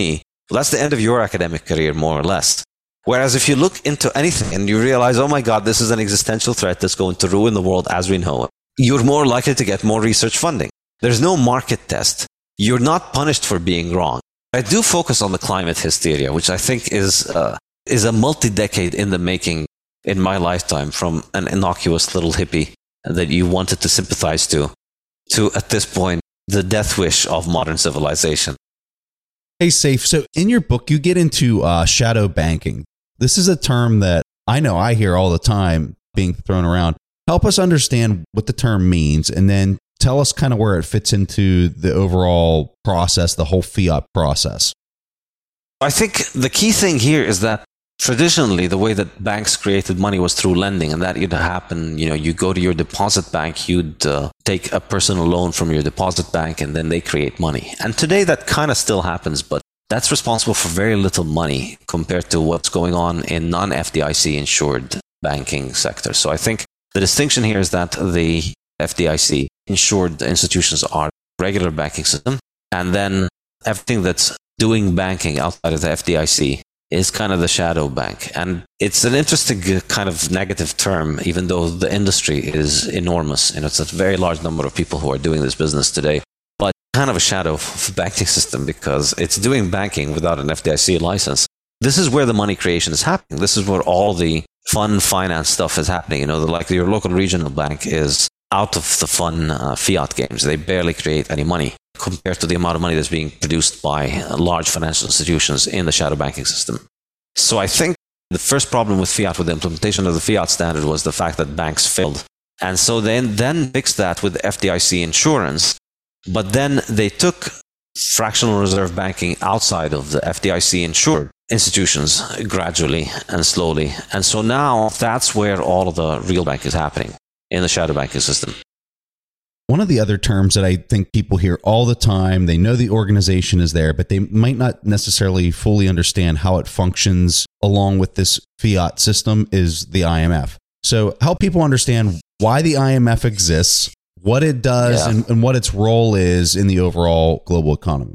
Well, that's the end of your academic career, more or less. Whereas if you look into anything and you realize, oh my God, this is an existential threat that's going to ruin the world as we know it, you're more likely to get more research funding. There's no market test. You're not punished for being wrong. I do focus on the climate hysteria, which I think is uh, is a multi-decade in the making in my lifetime, from an innocuous little hippie that you wanted to sympathize to, to, at this point, the death wish of modern civilization. Hey, Saif, so in your book, you get into uh, shadow banking. This is a term that I know I hear all the time being thrown around. Help us understand what the term means, and then tell us kind of where it fits into the overall process, the whole fiat process. I think the key thing here is that traditionally, the way that banks created money was through lending, and that would happen, you know, you go to your deposit bank, you'd uh, take a personal loan from your deposit bank, and then they create money. And today that kind of still happens, but that's responsible for very little money compared to what's going on in non-F D I C insured banking sector. So I think the distinction here is that the F D I C insured institutions are regular banking system, and then everything that's doing banking outside of the F D I C is kind of the shadow bank. And it's an interesting kind of negative term, even though the industry is enormous. And it's a very large number of people who are doing this business today, but kind of a shadow of banking system because it's doing banking without an F D I C license. This is where the money creation is happening. This is where all the fun finance stuff is happening. You know, the, like your local regional bank is out of the fun uh, fiat games. They barely create any money compared to the amount of money that's being produced by large financial institutions in the shadow banking system. So I think the first problem with fiat, with the implementation of the fiat standard, was the fact that banks failed. And so they then fixed that with F D I C insurance, but then they took fractional reserve banking outside of the F D I C insured institutions gradually and slowly. And so now that's where all of the real bank is happening, in the shadow banking system. One of the other terms that I think people hear all the time, they know the organization is there, but they might not necessarily fully understand how it functions along with this fiat system, is the I M F. So help people understand why the I M F exists, what it does, yeah. and, and what its role is in the overall global economy.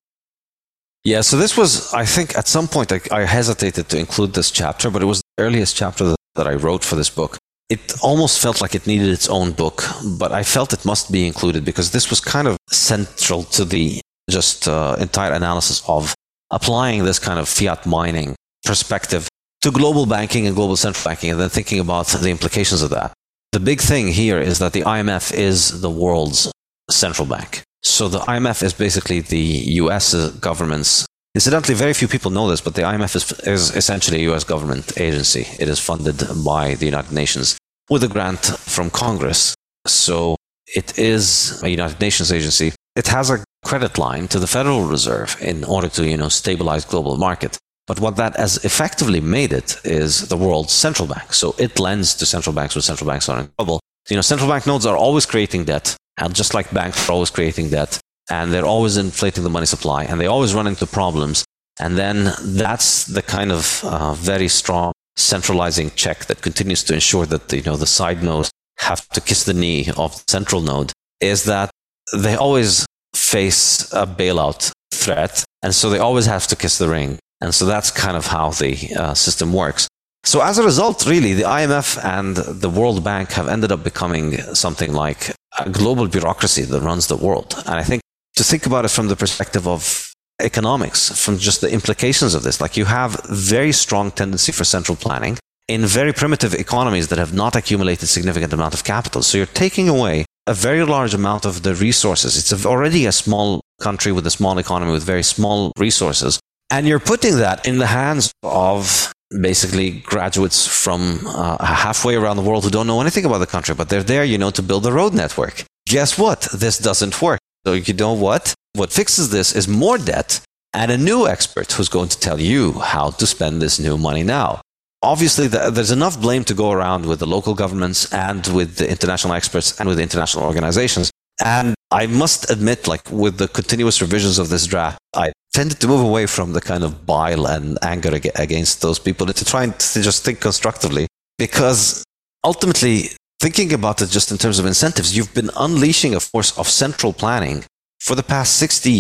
Yeah, so this was, I think at some point I, I hesitated to include this chapter, but it was the earliest chapter that, that I wrote for this book. It almost felt like it needed its own book, but I felt it must be included because this was kind of central to the just uh, entire analysis of applying this kind of fiat mining perspective to global banking and global central banking, and then thinking about the implications of that. The big thing here is that the I M F is the world's central bank. So the I M F is basically the U S government's. Incidentally, very few people know this, but the I M F is, is essentially a U S government agency. It is funded by the United Nations with a grant from Congress. So it is a United Nations agency. It has a credit line to the Federal Reserve in order to, you know, stabilize global market. But what that has effectively made it is the world's central bank. So it lends to central banks when central banks are in trouble. So, you know, central bank nodes are always creating debt, and just like banks are always creating debt, and they're always inflating the money supply, and they always run into problems. And then that's the kind of uh, very strong centralizing check that continues to ensure that, you know, the side nodes have to kiss the knee of the central node, is that they always face a bailout threat, and so they always have to kiss the ring. And so that's kind of how the uh, system works. So as a result, really, the I M F and the World Bank have ended up becoming something like a global bureaucracy that runs the world. And I think to think about it from the perspective of economics, from just the implications of this, like you have very strong tendency for central planning in very primitive economies that have not accumulated significant amount of capital. So you're taking away a very large amount of the resources. It's already a small country with a small economy with very small resources. And you're putting that in the hands of basically graduates from uh, halfway around the world who don't know anything about the country, but they're there, you know, to build a road network. Guess what? This doesn't work. So you know what? What fixes this is more debt and a new expert who's going to tell you how to spend this new money now. Obviously, the, there's enough blame to go around with the local governments and with the international experts and with the international organizations. And I must admit, like with the continuous revisions of this draft, I tended to move away from the kind of bile and anger ag- against those people to try and to just think constructively, because ultimately, thinking about it just in terms of incentives, you've been unleashing a force of central planning for the past sixty years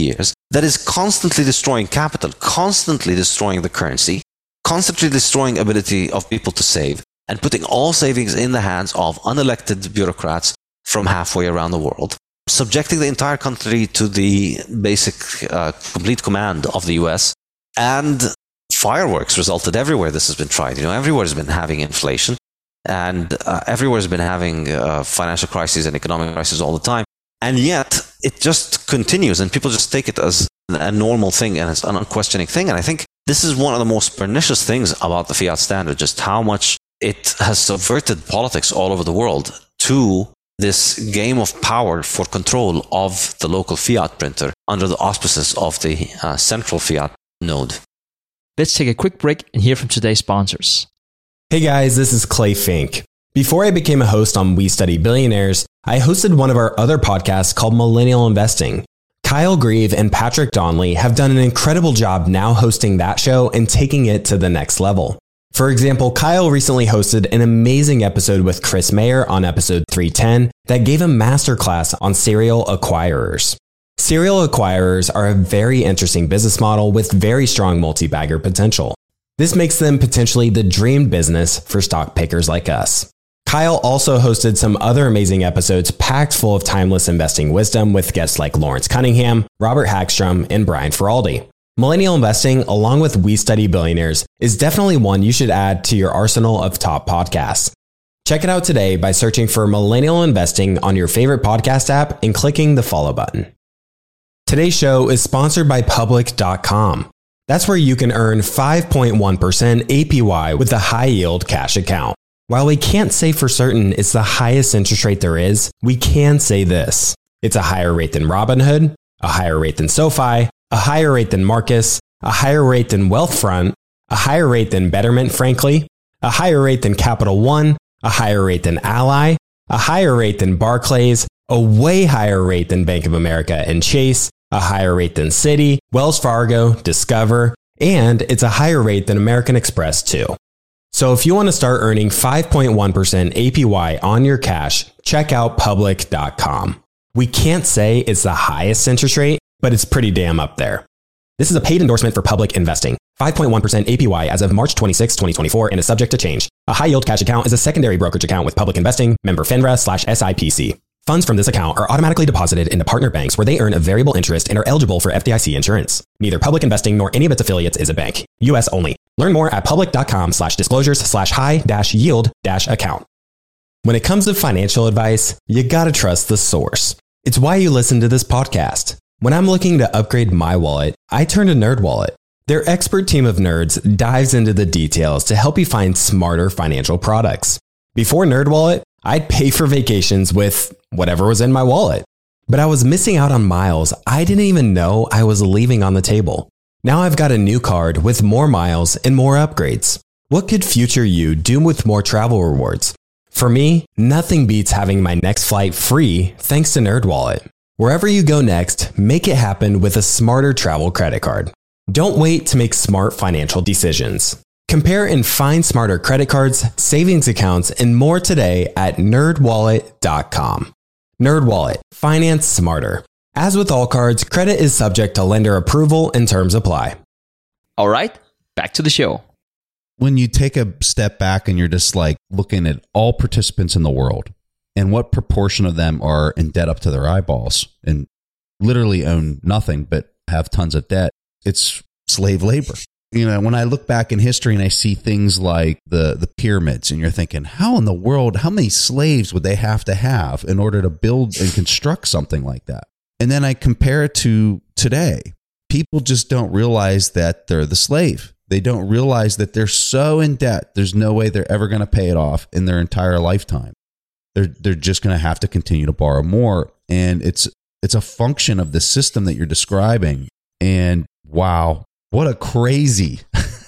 that is constantly destroying capital, constantly destroying the currency, constantly destroying ability of people to save, and putting all savings in the hands of unelected bureaucrats from halfway around the world, subjecting the entire country to the basic uh, complete command of the U S, and fireworks resulted everywhere this has been tried. You know, everywhere has been having inflation, and uh, everywhere has been having uh, financial crises and economic crises all the time. And yet it just continues, and people just take it as a normal thing and it's an unquestioning thing. And I think this is one of the most pernicious things about the fiat standard, just how much it has subverted politics all over the world to this game of power for control of the local fiat printer under the auspices of the uh, central fiat node. Let's take a quick break and hear from today's sponsors. Hey guys, this is Clay Fink. Before I became a host on We Study Billionaires, I hosted one of our other podcasts called Millennial Investing. Kyle Grieve and Patrick Donnelly have done an incredible job now hosting that show and taking it to the next level. For example, Kyle recently hosted an amazing episode with Chris Mayer on episode three ten that gave a masterclass on serial acquirers. Serial acquirers are a very interesting business model with very strong multi-bagger potential. This makes them potentially the dream business for stock pickers like us. Kyle also hosted some other amazing episodes packed full of timeless investing wisdom with guests like Lawrence Cunningham, Robert Hagstrom, and Brian Feraldi. Millennial Investing, along with We Study Billionaires, is definitely one you should add to your arsenal of top podcasts. Check it out today by searching for Millennial Investing on your favorite podcast app and clicking the follow button. Today's show is sponsored by Public dot com. That's where you can earn five point one percent A P Y with a high-yield cash account. While we can't say for certain it's the highest interest rate there is, we can say this. It's a higher rate than Robinhood, a higher rate than SoFi, a higher rate than Marcus, a higher rate than Wealthfront, a higher rate than Betterment, frankly, a higher rate than Capital One, a higher rate than Ally, a higher rate than Barclays, a way higher rate than Bank of America and Chase, a higher rate than Citi, Wells Fargo, Discover, and it's a higher rate than American Express too. So if you want to start earning five point one percent A P Y on your cash, check out Public dot com. We can't say it's the highest interest rate, but it's pretty damn up there. This is a paid endorsement for Public Investing. five point one percent A P Y as of March twenty-sixth, twenty twenty-four and is subject to change. A high-yield cash account is a secondary brokerage account with Public Investing, member FINRA slash S I P C. Funds from this account are automatically deposited into partner banks where they earn a variable interest and are eligible for F D I C insurance. Neither Public Investing nor any of its affiliates is a bank. U S only. Learn more at public dot com slash disclosures slash high dash yield dash account. When it comes to financial advice, you gotta trust the source. It's why you listen to this podcast. When I'm looking to upgrade my wallet, I turn to NerdWallet. Their expert team of nerds dives into the details to help you find smarter financial products. Before NerdWallet, I'd pay for vacations with whatever was in my wallet. But I was missing out on miles I didn't even know I was leaving on the table. Now I've got a new card with more miles and more upgrades. What could future you do with more travel rewards? For me, nothing beats having my next flight free thanks to NerdWallet. Wherever you go next, make it happen with a smarter travel credit card. Don't wait to make smart financial decisions. Compare and find smarter credit cards, savings accounts, and more today at nerd wallet dot com. NerdWallet. Finance smarter. As with all cards, credit is subject to lender approval and terms apply. All right, back to the show. When you take a step back and you're just like looking at all participants in the world and what proportion of them are in debt up to their eyeballs and literally own nothing but have tons of debt, it's slave labor. You know, when I look back in history and I see things like the, the pyramids, and you're thinking, how in the world, how many slaves would they have to have in order to build and construct something like that? And then I compare it to today. People just don't realize that they're the slave. They don't realize that they're so in debt, there's no way they're ever going to pay it off in their entire lifetime. They're they're just going to have to continue to borrow more. And it's it's a function of the system that you're describing. And wow, what a crazy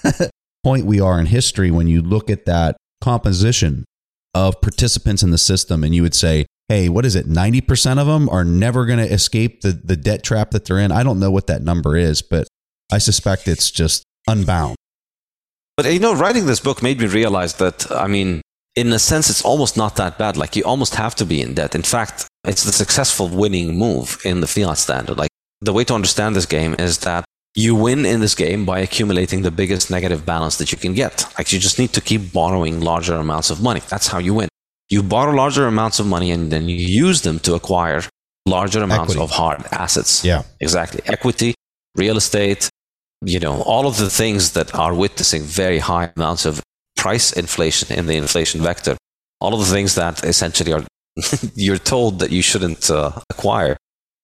point we are in history when you look at that composition of participants in the system and you would say, hey, what is it? ninety percent of them are never going to escape the, the debt trap that they're in. I don't know what that number is, but I suspect it's just unbound. But, you know, writing this book made me realize that, I mean, in a sense, it's almost not that bad. Like, you almost have to be in debt. In fact, it's the successful winning move in the fiat standard. Like, the way to understand this game is that you win in this game by accumulating the biggest negative balance that you can get. Like you just need to keep borrowing larger amounts of money. That's how you win. You borrow larger amounts of money and then you use them to acquire larger amounts Equity. of hard assets. Yeah. Exactly. Equity, real estate, you know, all of the things that are witnessing very high amounts of price inflation in the inflation vector. All of the things that essentially are, you're told that you shouldn't uh, acquire.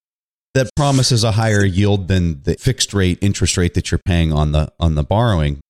That promises a higher yield than the fixed rate interest rate that you're paying on the on the borrowing.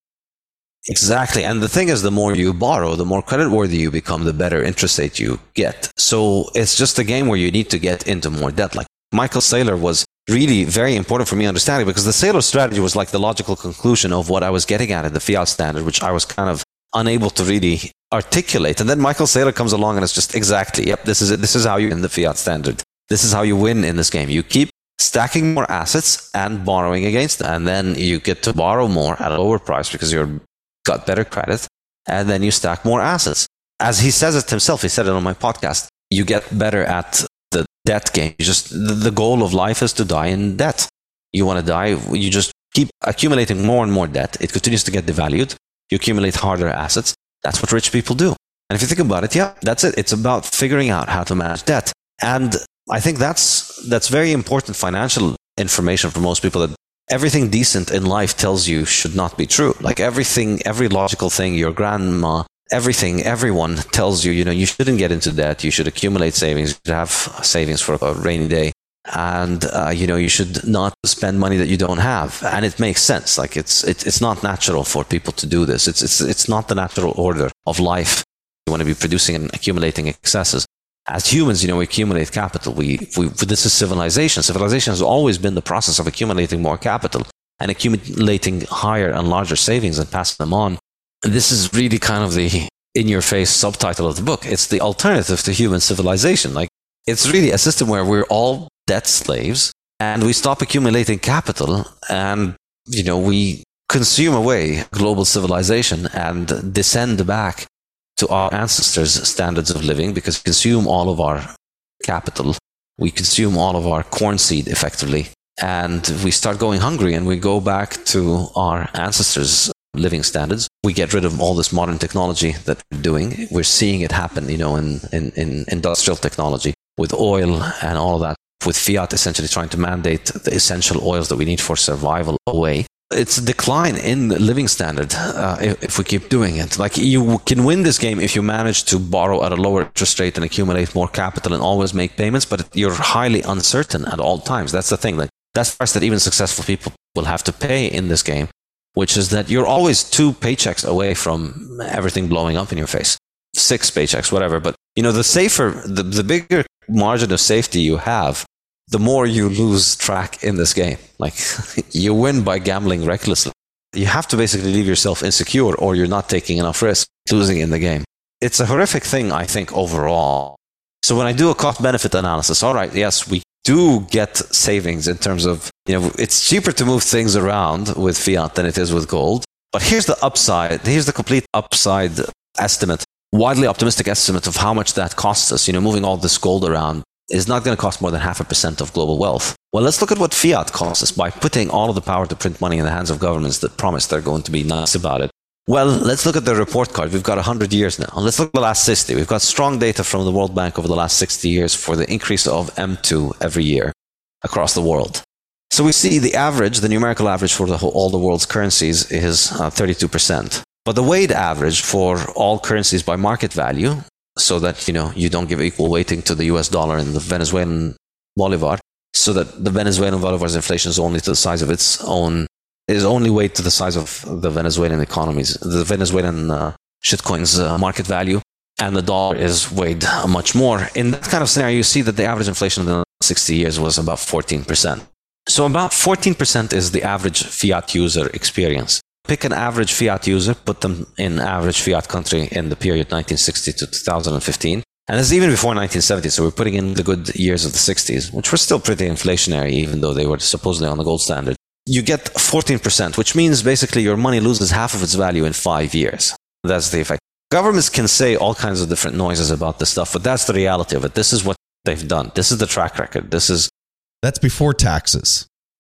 Exactly. And the thing is, the more you borrow, the more creditworthy you become, the better interest rate you get. So it's just a game where you need to get into more debt. Like Michael Saylor was really very important for me understanding, because the Saylor strategy was like the logical conclusion of what I was getting at in the fiat standard, which I was kind of unable to really articulate. And then Michael Saylor comes along and it's just exactly, yep, this is it. This is how you win the fiat standard. This is how you win in this game. You keep stacking more assets and borrowing against them. And then you get to borrow more at a lower price because you've got better credit. And then you stack more assets. As he says it himself, he said it on my podcast, you get better at the debt game. You just, the goal of life is to die in debt. You want to die, you just keep accumulating more and more debt. It continues to get devalued. You accumulate harder assets. That's what rich people do. And if you think about it, yeah, that's it. It's about figuring out how to manage debt. And I think that's that's very important financial information for most people, that everything decent in life tells you should not be true. Like everything, every logical thing, your grandma, everything, everyone tells you, you know, you shouldn't get into debt. You should accumulate savings. You should have savings for a rainy day. And, uh, you know, you should not spend money that you don't have. And it makes sense. Like it's, it, it's not natural for people to do this. It's, it's, it's not the natural order of life. You want to be producing and accumulating excesses. As humans, you know, we accumulate capital. We, we, this is civilization. Civilization has always been the process of accumulating more capital and accumulating higher and larger savings and passing them on. And this is really kind of the in-your-face subtitle of the book. It's the alternative to human civilization. Like, it's really a system where we're all debt slaves and we stop accumulating capital and, you know, we consume away global civilization and descend back to our ancestors' standards of living, because we consume all of our capital. We consume all of our corn seed effectively. And we start going hungry and we go back to our ancestors' living standards. We get rid of all this modern technology that we're doing. We're seeing it happen, you know, in, in, in industrial technology with oil and all of that, with fiat essentially trying to mandate the essential oils that we need for survival away. It's a decline in the living standard uh, if, if we keep doing it. Like, you can win this game if you manage to borrow at a lower interest rate and accumulate more capital and always make payments, but you're highly uncertain at all times. That's the thing. Like, that's the price that even successful people will have to pay in this game, which is that you're always two paychecks away from everything blowing up in your face. Six paychecks, whatever. But, you know, the safer, the, the bigger margin of safety you have, the more you lose track in this game. Like, you win by gambling recklessly. You have to basically leave yourself insecure or you're not taking enough risk losing in the game. It's a horrific thing, I think, overall. So when I do a cost-benefit analysis, all right, yes, we do get savings in terms of, you know, it's cheaper to move things around with fiat than it is with gold. But here's the upside. Here's the complete upside estimate, widely optimistic estimate of how much that costs us. You know, moving all this gold around is not going to cost more than half a percent of global wealth. Well, let's look at what fiat costs us by putting all of the power to print money in the hands of governments that promise they're going to be nice about it. Well, let's look at the report card. We've got one hundred years now. Let's look at the last sixty. We've got strong data from the World Bank over the last sixty years for the increase of M two every year across the world. So we see the average, the numerical average for the whole, all the world's currencies is uh, thirty-two percent. But the weighted average for all currencies by market value, so that, you know, you don't give equal weighting to the U S dollar and the Venezuelan bolivar, so that the Venezuelan bolivar's inflation is only to the size of its own, is only weighed to the size of the Venezuelan economies, the Venezuelan uh, shitcoin's uh, market value, and the dollar is weighed much more. In that kind of scenario, you see that the average inflation in the sixty years was about fourteen percent. So about fourteen percent is the average fiat user experience. Pick an average fiat user, put them in average fiat country in the period nineteen sixty to two thousand fifteen. And this is even before nineteen seventy, so we're putting in the good years of the sixties, which were still pretty inflationary, even though they were supposedly on the gold standard. You get fourteen percent, which means basically your money loses half of its value in five years. That's the effect. Governments can say all kinds of different noises about this stuff, but that's the reality of it. This is what they've done. This is the track record. This is... That's before taxes.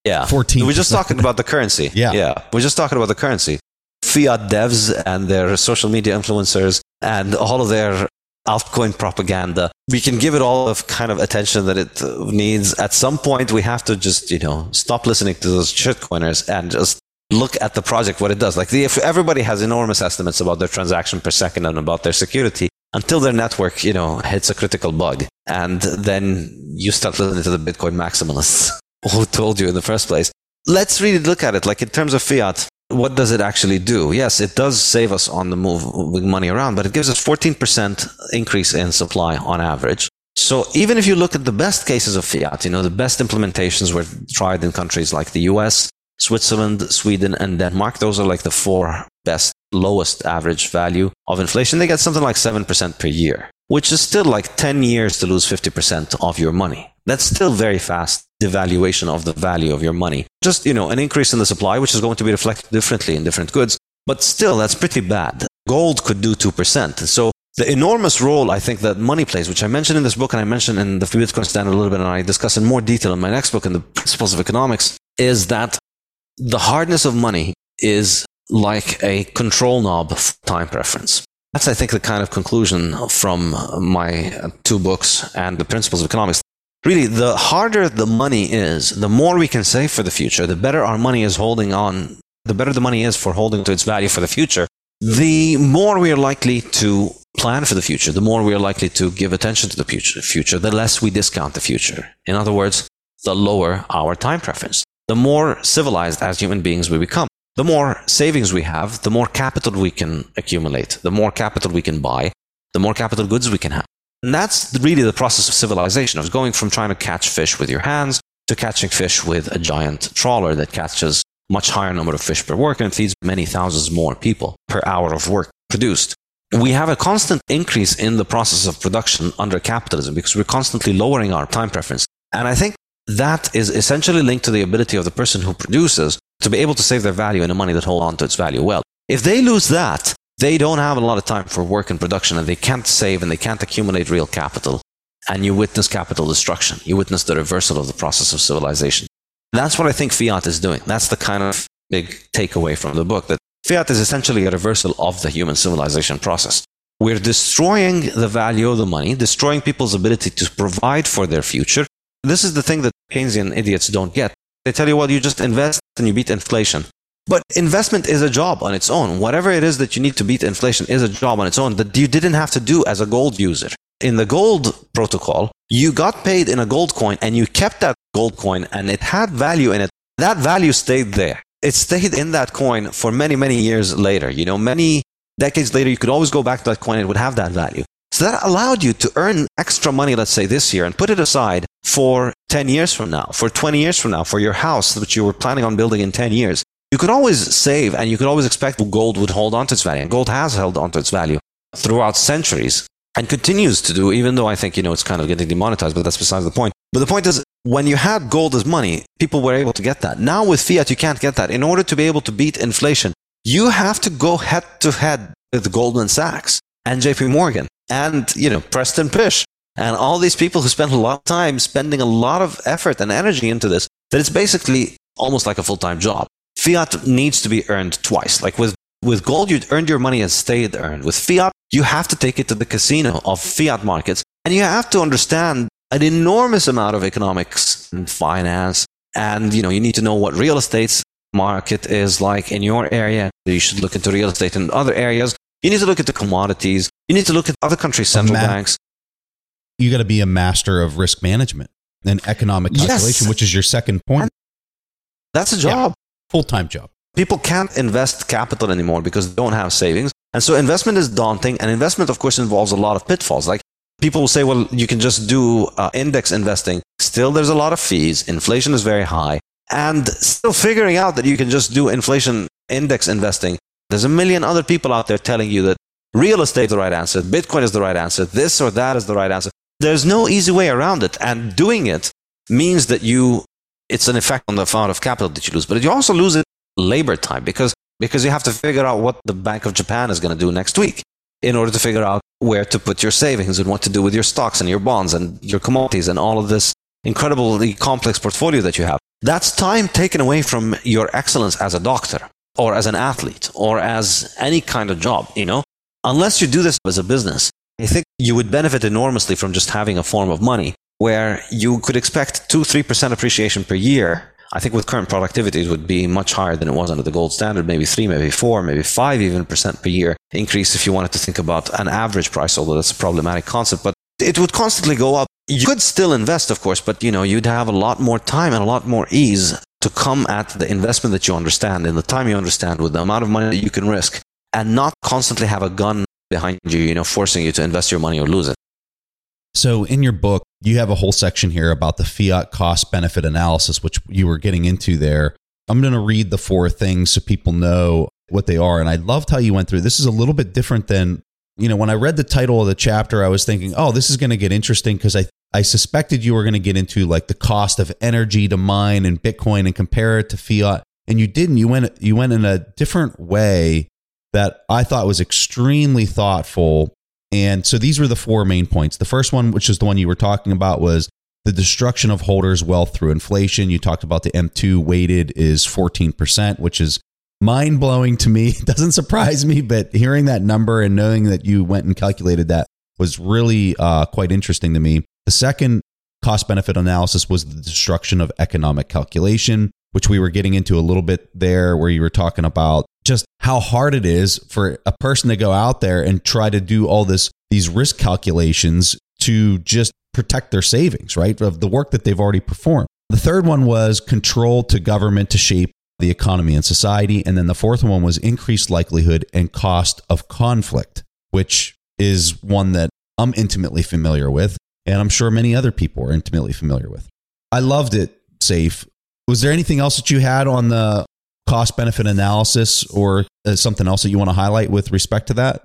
Yeah. fourteen percent. We're just talking about the currency. Yeah. Yeah. We're just talking about the currency. Fiat devs and their social media influencers and all of their altcoin propaganda. We can give it all of kind of attention that it needs. At some point, we have to just, you know, stop listening to those shitcoiners and just look at the project, what it does. Like the, if everybody has enormous estimates about their transaction per second and about their security until their network, you know, hits a critical bug. And then you start listening to the Bitcoin maximalists who told you in the first place. Let's really look at it. Like in terms of fiat, what does it actually do? Yes, it does save us on the move, moving money around, but it gives us fourteen percent increase in supply on average. So even if you look at the best cases of fiat, you know, the best implementations were tried in countries like the U S, Switzerland, Sweden, and Denmark. Those are like the four best, lowest average value of inflation. They get something like seven percent per year, which is still like ten years to lose fifty percent of your money. That's still very fast devaluation of the value of your money. Just, you know, an increase in the supply, which is going to be reflected differently in different goods. But still, that's pretty bad. Gold could do two percent. So the enormous role, I think, that money plays, which I mentioned in this book and I mentioned in the Bitcoin Standard a little bit, and I discuss in more detail in my next book, in the Principles of Economics, is that the hardness of money is like a control knob for time preference. That's, I think, the kind of conclusion from my two books and the Principles of Economics. Really, the harder the money is, the more we can save for the future, the better our money is holding on, the better the money is for holding to its value for the future, the more we are likely to plan for the future, the more we are likely to give attention to the future, the less we discount the future. In other words, the lower our time preference. The more civilized as human beings we become, the more savings we have, the more capital we can accumulate, the more capital we can buy, the more capital goods we can have. And that's really the process of civilization, of going from trying to catch fish with your hands to catching fish with a giant trawler that catches much higher number of fish per worker and feeds many thousands more people per hour of work produced. We have a constant increase in the process of production under capitalism because we're constantly lowering our time preference. And I think that is essentially linked to the ability of the person who produces to be able to save their value in a money that holds on to its value well. If they lose that, they don't have a lot of time for work and production, and they can't save and they can't accumulate real capital. And you witness capital destruction. You witness the reversal of the process of civilization. That's what I think fiat is doing. That's the kind of big takeaway from the book, that fiat is essentially a reversal of the human civilization process. We're destroying the value of the money, destroying people's ability to provide for their future. This is the thing that Keynesian idiots don't get. They tell you, well, you just invest and you beat inflation. But investment is a job on its own. Whatever it is that you need to beat inflation is a job on its own that you didn't have to do as a gold user. In the gold protocol, you got paid in a gold coin and you kept that gold coin and it had value in it. That value stayed there. It stayed in that coin for many, many years later. You know, many decades later, you could always go back to that coin and it would have that value. So that allowed you to earn extra money, let's say this year, and put it aside for ten years from now, for twenty years from now, for your house that you were planning on building in ten years. You could always save and you could always expect gold would hold on to its value. And gold has held on to its value throughout centuries and continues to do, even though I think, you know, it's kind of getting demonetized, but that's besides the point. But the point is, when you had gold as money, people were able to get that. Now with fiat, you can't get that. In order to be able to beat inflation, you have to go head to head with Goldman Sachs and J P Morgan and, you know, Preston Pysh and all these people who spend a lot of time spending a lot of effort and energy into this, that it's basically almost like a full-time job. Fiat needs to be earned twice. Like with, with gold, you earned your money and stayed earned. With fiat, you have to take it to the casino of fiat markets. And you have to understand an enormous amount of economics and finance. And, you know, you need to know what real estate's market is like in your area. You should look into real estate in other areas. You need to look at the commodities. You need to look at other countries' central ma- banks. You got to be a master of risk management and economic calculation, yes. Which is your second point. And that's a job. Yeah. Full-time job. People can't invest capital anymore because they don't have savings. And so investment is daunting. And investment, of course, involves a lot of pitfalls. Like people will say, well, you can just do uh, index investing. Still, there's a lot of fees. Inflation is very high. And still figuring out that you can just do inflation index investing. There's a million other people out there telling you that real estate is the right answer. Bitcoin is the right answer. This or that is the right answer. There's no easy way around it. And doing it means that you it's an effect on the amount of capital that you lose. But you also lose it labor time because, because you have to figure out what the Bank of Japan is going to do next week in order to figure out where to put your savings and what to do with your stocks and your bonds and your commodities and all of this incredibly complex portfolio that you have. That's time taken away from your excellence as a doctor or as an athlete or as any kind of job, you know? Unless you do this as a business, I think you would benefit enormously from just having a form of money where you could expect two, three percent appreciation per year. I think with current productivity, it would be much higher than it was under the gold standard, maybe three, maybe four, maybe five even percent per year increase if you wanted to think about an average price, although that's a problematic concept, but it would constantly go up. You could still invest, of course, but you know, you'd have a lot more time and a lot more ease to come at the investment that you understand in the time you understand with the amount of money that you can risk and not constantly have a gun behind you, you know, forcing you to invest your money or lose it. So in your book, you have a whole section here about the fiat cost benefit analysis, which you were getting into there. I'm going to read the four things so people know what they are. And I loved how you went through. This is a little bit different than, you know, when I read the title of the chapter, I was thinking, oh, this is going to get interesting because I, I suspected you were going to get into like the cost of energy to mine and Bitcoin and compare it to fiat. And you didn't. You went, you went in a different way that I thought was extremely thoughtful. And so these were the four main points. The first one, which is the one you were talking about, was the destruction of holders' wealth through inflation. You talked about the M two weighted is fourteen percent, which is mind-blowing to me. It doesn't surprise me, but hearing that number and knowing that you went and calculated that was really uh, quite interesting to me. The second cost-benefit analysis was the destruction of economic calculation, which we were getting into a little bit there, where you were talking about just how hard it is for a person to go out there and try to do all this, these risk calculations to just protect their savings, right? Of the work that they've already performed. The third one was control to government to shape the economy and society. And then the fourth one was increased likelihood and cost of conflict, which is one that I'm intimately familiar with. And I'm sure many other people are intimately familiar with. I loved it, Saif. Was there anything else that you had on the cost-benefit analysis or uh, something else that you want to highlight with respect to that?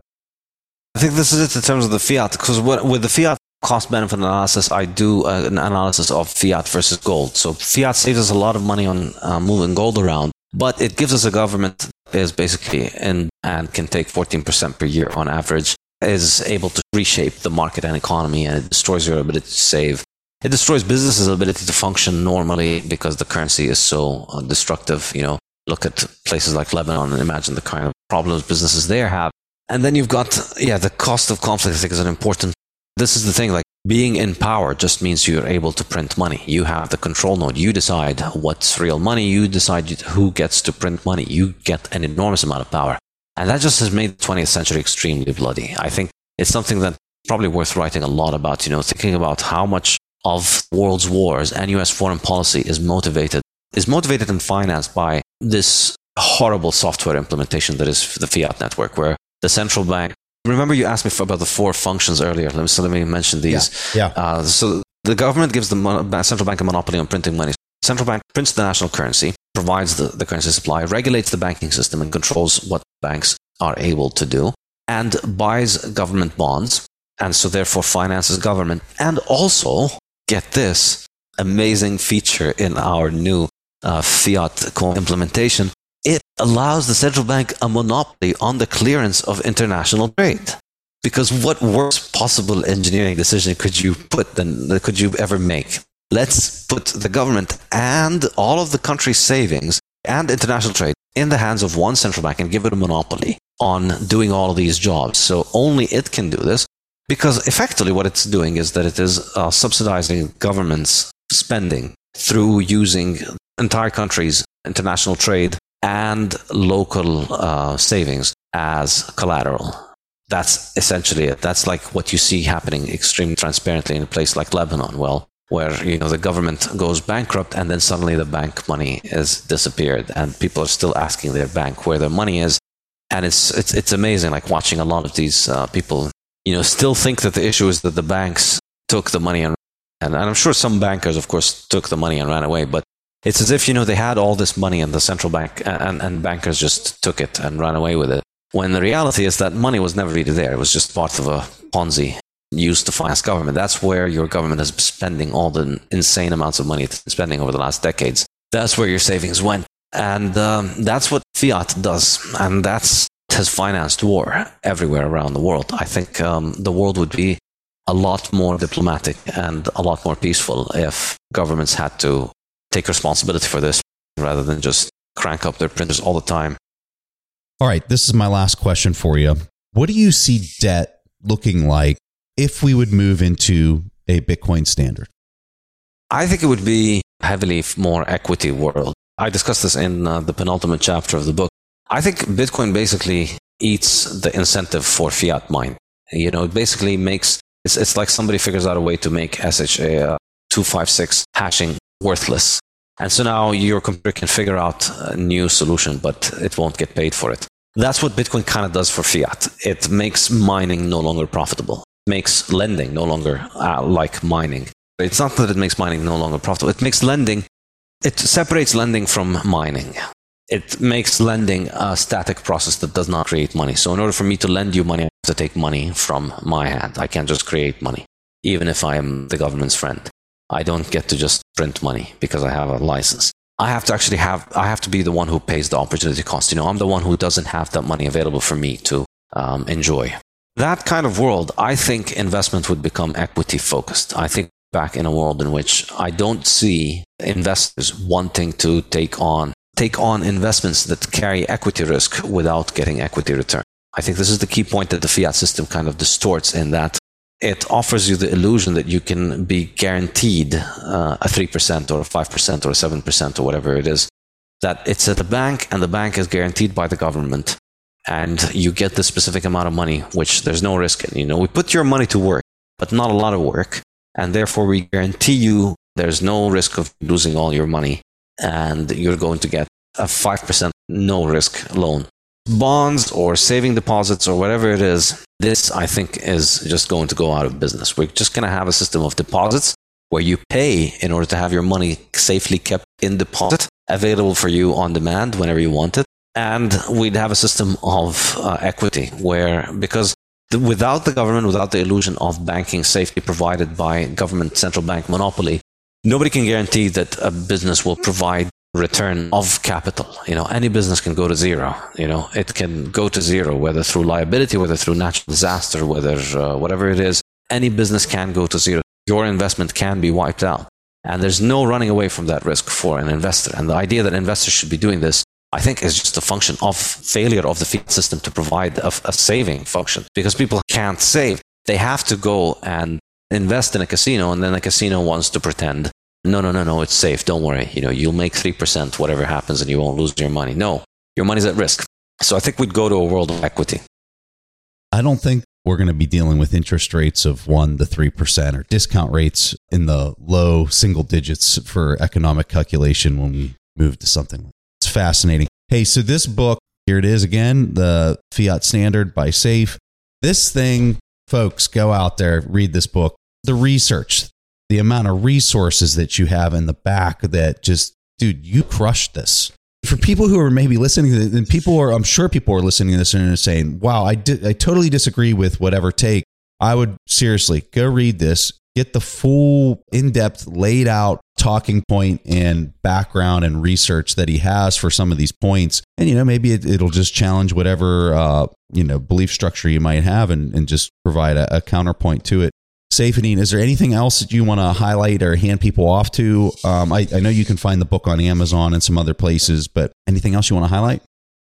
I think this is it in terms of the fiat, because with the fiat cost-benefit analysis, I do uh, an analysis of fiat versus gold. So fiat saves us a lot of money on uh, moving gold around, but it gives us a government that is basically in and can take fourteen percent per year on average, is able to reshape the market and economy, and it destroys your ability to save. It destroys businesses' ability to function normally because the currency is so uh, destructive. You know, look at places like Lebanon and imagine the kind of problems businesses there have. And then you've got, yeah, the cost of conflict, I think, is an important. This is the thing, like being in power just means you're able to print money. You have the control node. You decide what's real money. You decide who gets to print money. You get an enormous amount of power. And that just has made the twentieth century extremely bloody. I think it's something that's probably worth writing a lot about, you know, thinking about how much of world's wars and U S foreign policy is motivated, is motivated and financed by this horrible software implementation that is the fiat network, where the central bank, remember you asked me for about the four functions earlier, let me, so let me mention these. Yeah. yeah. Uh, so the government gives the mon- central bank a monopoly on printing money. Central bank prints the national currency, provides the, the currency supply, regulates the banking system and controls what banks are able to do, and buys government bonds, and so therefore finances government. And also, get this amazing feature in our new uh, fiat implementation, it allows the central bank a monopoly on the clearance of international trade. Because what worse possible engineering decision could you put than could you ever make? Let's put the government and all of the country's savings and international trade in the hands of one central bank and give it a monopoly on doing all of these jobs. So only it can do this, because effectively what it's doing is that it is uh, subsidizing government's spending through using entire countries' international trade and local uh, savings as collateral. That's essentially it. That's like what you see happening extremely transparently in a place like Lebanon, well, where, you know, the government goes bankrupt and then suddenly the bank money has disappeared and people are still asking their bank where their money is. And it's it's it's amazing, like watching a lot of these uh, people, you know, still think that the issue is that the banks took the money and, and and I'm sure some bankers, of course, took the money and ran away, but it's as if, you know, they had all this money and the central bank and, and bankers just took it and ran away with it. When the reality is that money was never really there. It was just part of a Ponzi used to finance government. That's where your government is spending all the insane amounts of money it's been spending over the last decades. That's where your savings went. And um, that's what fiat does. And that's has financed war everywhere around the world. I think um, the world would be a lot more diplomatic and a lot more peaceful if governments had to take responsibility for this rather than just crank up their printers all the time. All right, this is my last question for you. What do you see debt looking like if we would move into a Bitcoin standard? I think it would be heavily more equity world. I discussed this in uh, the penultimate chapter of the book. I think Bitcoin basically eats the incentive for fiat mine. You know, it basically makes, it's, it's like somebody figures out a way to make S H A uh, two fifty-six hashing worthless. And so now your computer can figure out a new solution, but it won't get paid for it. That's what Bitcoin kind of does for fiat. It makes mining no longer profitable. It makes lending no longer uh, like mining. It's not that it makes mining no longer profitable. It makes lending, it separates lending from mining. It makes lending a static process that does not create money. So in order for me to lend you money, I have to take money from my hand. I can't just create money, even if I am the government's friend. I don't get to just print money because I have a license. I have to actually have, I have to be the one who pays the opportunity cost. You know, I'm the one who doesn't have that money available for me to um, enjoy. That kind of world, I think investment would become equity focused. I think back in a world in which I don't see investors wanting to take on, take on investments that carry equity risk without getting equity return. I think this is the key point that the fiat system kind of distorts, in that it offers you the illusion that you can be guaranteed uh, a three percent or a five percent or a seven percent or whatever it is, that it's at the bank and the bank is guaranteed by the government, and you get the specific amount of money, which there's no risk in. You know, we put your money to work, but not a lot of work, and therefore we guarantee you there's no risk of losing all your money, and you're going to get a five percent no risk loan. Bonds or saving deposits or whatever it is, this I think is just going to go out of business. We're just going to have a system of deposits where you pay in order to have your money safely kept in deposit, available for you on demand whenever you want it. And we'd have a system of uh, equity where, because the, without the government, without the illusion of banking safety provided by government central bank monopoly, nobody can guarantee that a business will provide return of capital. You know, any business can go to zero. You know, it can go to zero, whether through liability, whether through natural disaster, whether uh, whatever it is, any business can go to zero. Your investment can be wiped out. And there's no running away from that risk for an investor. And the idea that investors should be doing this, I think, is just a function of failure of the fiat system to provide a, a saving function, because people can't save. They have to go and invest in a casino, and then the casino wants to pretend, no, no, no, no, it's safe. Don't worry. You know, you'll make three percent whatever happens and you won't lose your money. No, your money's at risk. So I think we'd go to a world of equity. I don't think we're going to be dealing with interest rates of one to three percent or discount rates in the low single digits for economic calculation when we move to something. It's fascinating. Hey, so this book, here it is again, the Fiat Standard by Saif. This thing, folks, go out there, read this book. The research, the amount of resources that you have in the back that just, dude, you crushed this. For people who are maybe listening to this, and people are, I'm sure people are listening to this and are saying, wow, I, di- I totally disagree with whatever take. I would seriously go read this, get the full in-depth laid out talking point and background and research that he has for some of these points. And, you know, maybe it, it'll just challenge whatever, uh, you know, belief structure you might have and, and just provide a, a counterpoint to it. Saifedean, is there anything else that you want to highlight or hand people off to? Um, I, I know you can find the book on Amazon and some other places, but anything else you want to highlight?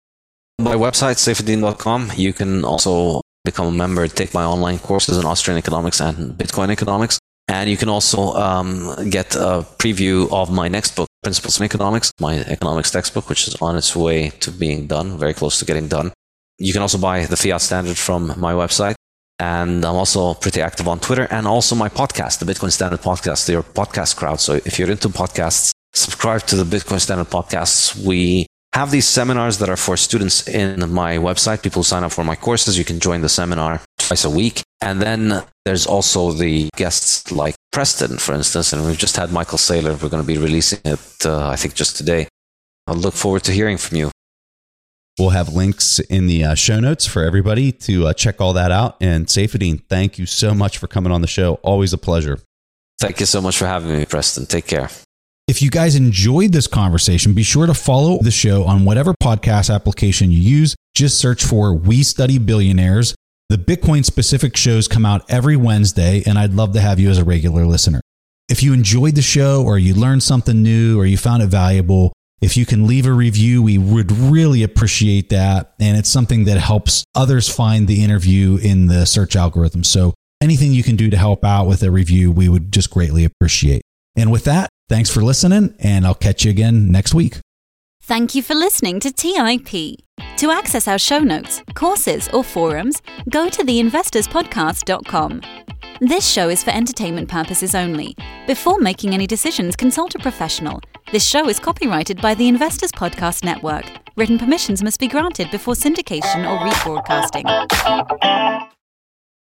My website, saifedean dot com. You can also become a member, take my online courses in Austrian economics and Bitcoin economics. And you can also um, get a preview of my next book, Principles in Economics, my economics textbook, which is on its way to being done, very close to getting done. You can also buy the Fiat Standard from my website. And I'm also pretty active on Twitter, and also my podcast, the Bitcoin Standard Podcast, your podcast crowd. So if you're into podcasts, subscribe to the Bitcoin Standard Podcasts. We have these seminars that are for students in my website. People who sign up for my courses, you can join the seminar twice a week. And then there's also the guests like Preston, for instance, and we've just had Michael Saylor. We're going to be releasing it, uh, I think, just today. I'll look forward to hearing from you. We'll have links in the uh, show notes for everybody to uh, check all that out. And Saifedean, thank you so much for coming on the show. Always a pleasure. Thank you so much for having me, Preston. Take care. If you guys enjoyed this conversation, be sure to follow the show on whatever podcast application you use. Just search for We Study Billionaires. The Bitcoin specific shows come out every Wednesday, and I'd love to have you as a regular listener. if you enjoyed the show or you learned something new or you found it valuable, if you can leave a review, we would really appreciate that. And it's something that helps others find the interview in the search algorithm. So anything you can do to help out with a review, we would just greatly appreciate. And with that, thanks for listening, and I'll catch you again next week. Thank you for listening to T I P. To access our show notes, courses, or forums, go to the investors podcast dot com. This show is for entertainment purposes only. Before making any decisions, consult a professional. This show is copyrighted by the Investors Podcast Network. Written permissions must be granted before syndication or rebroadcasting.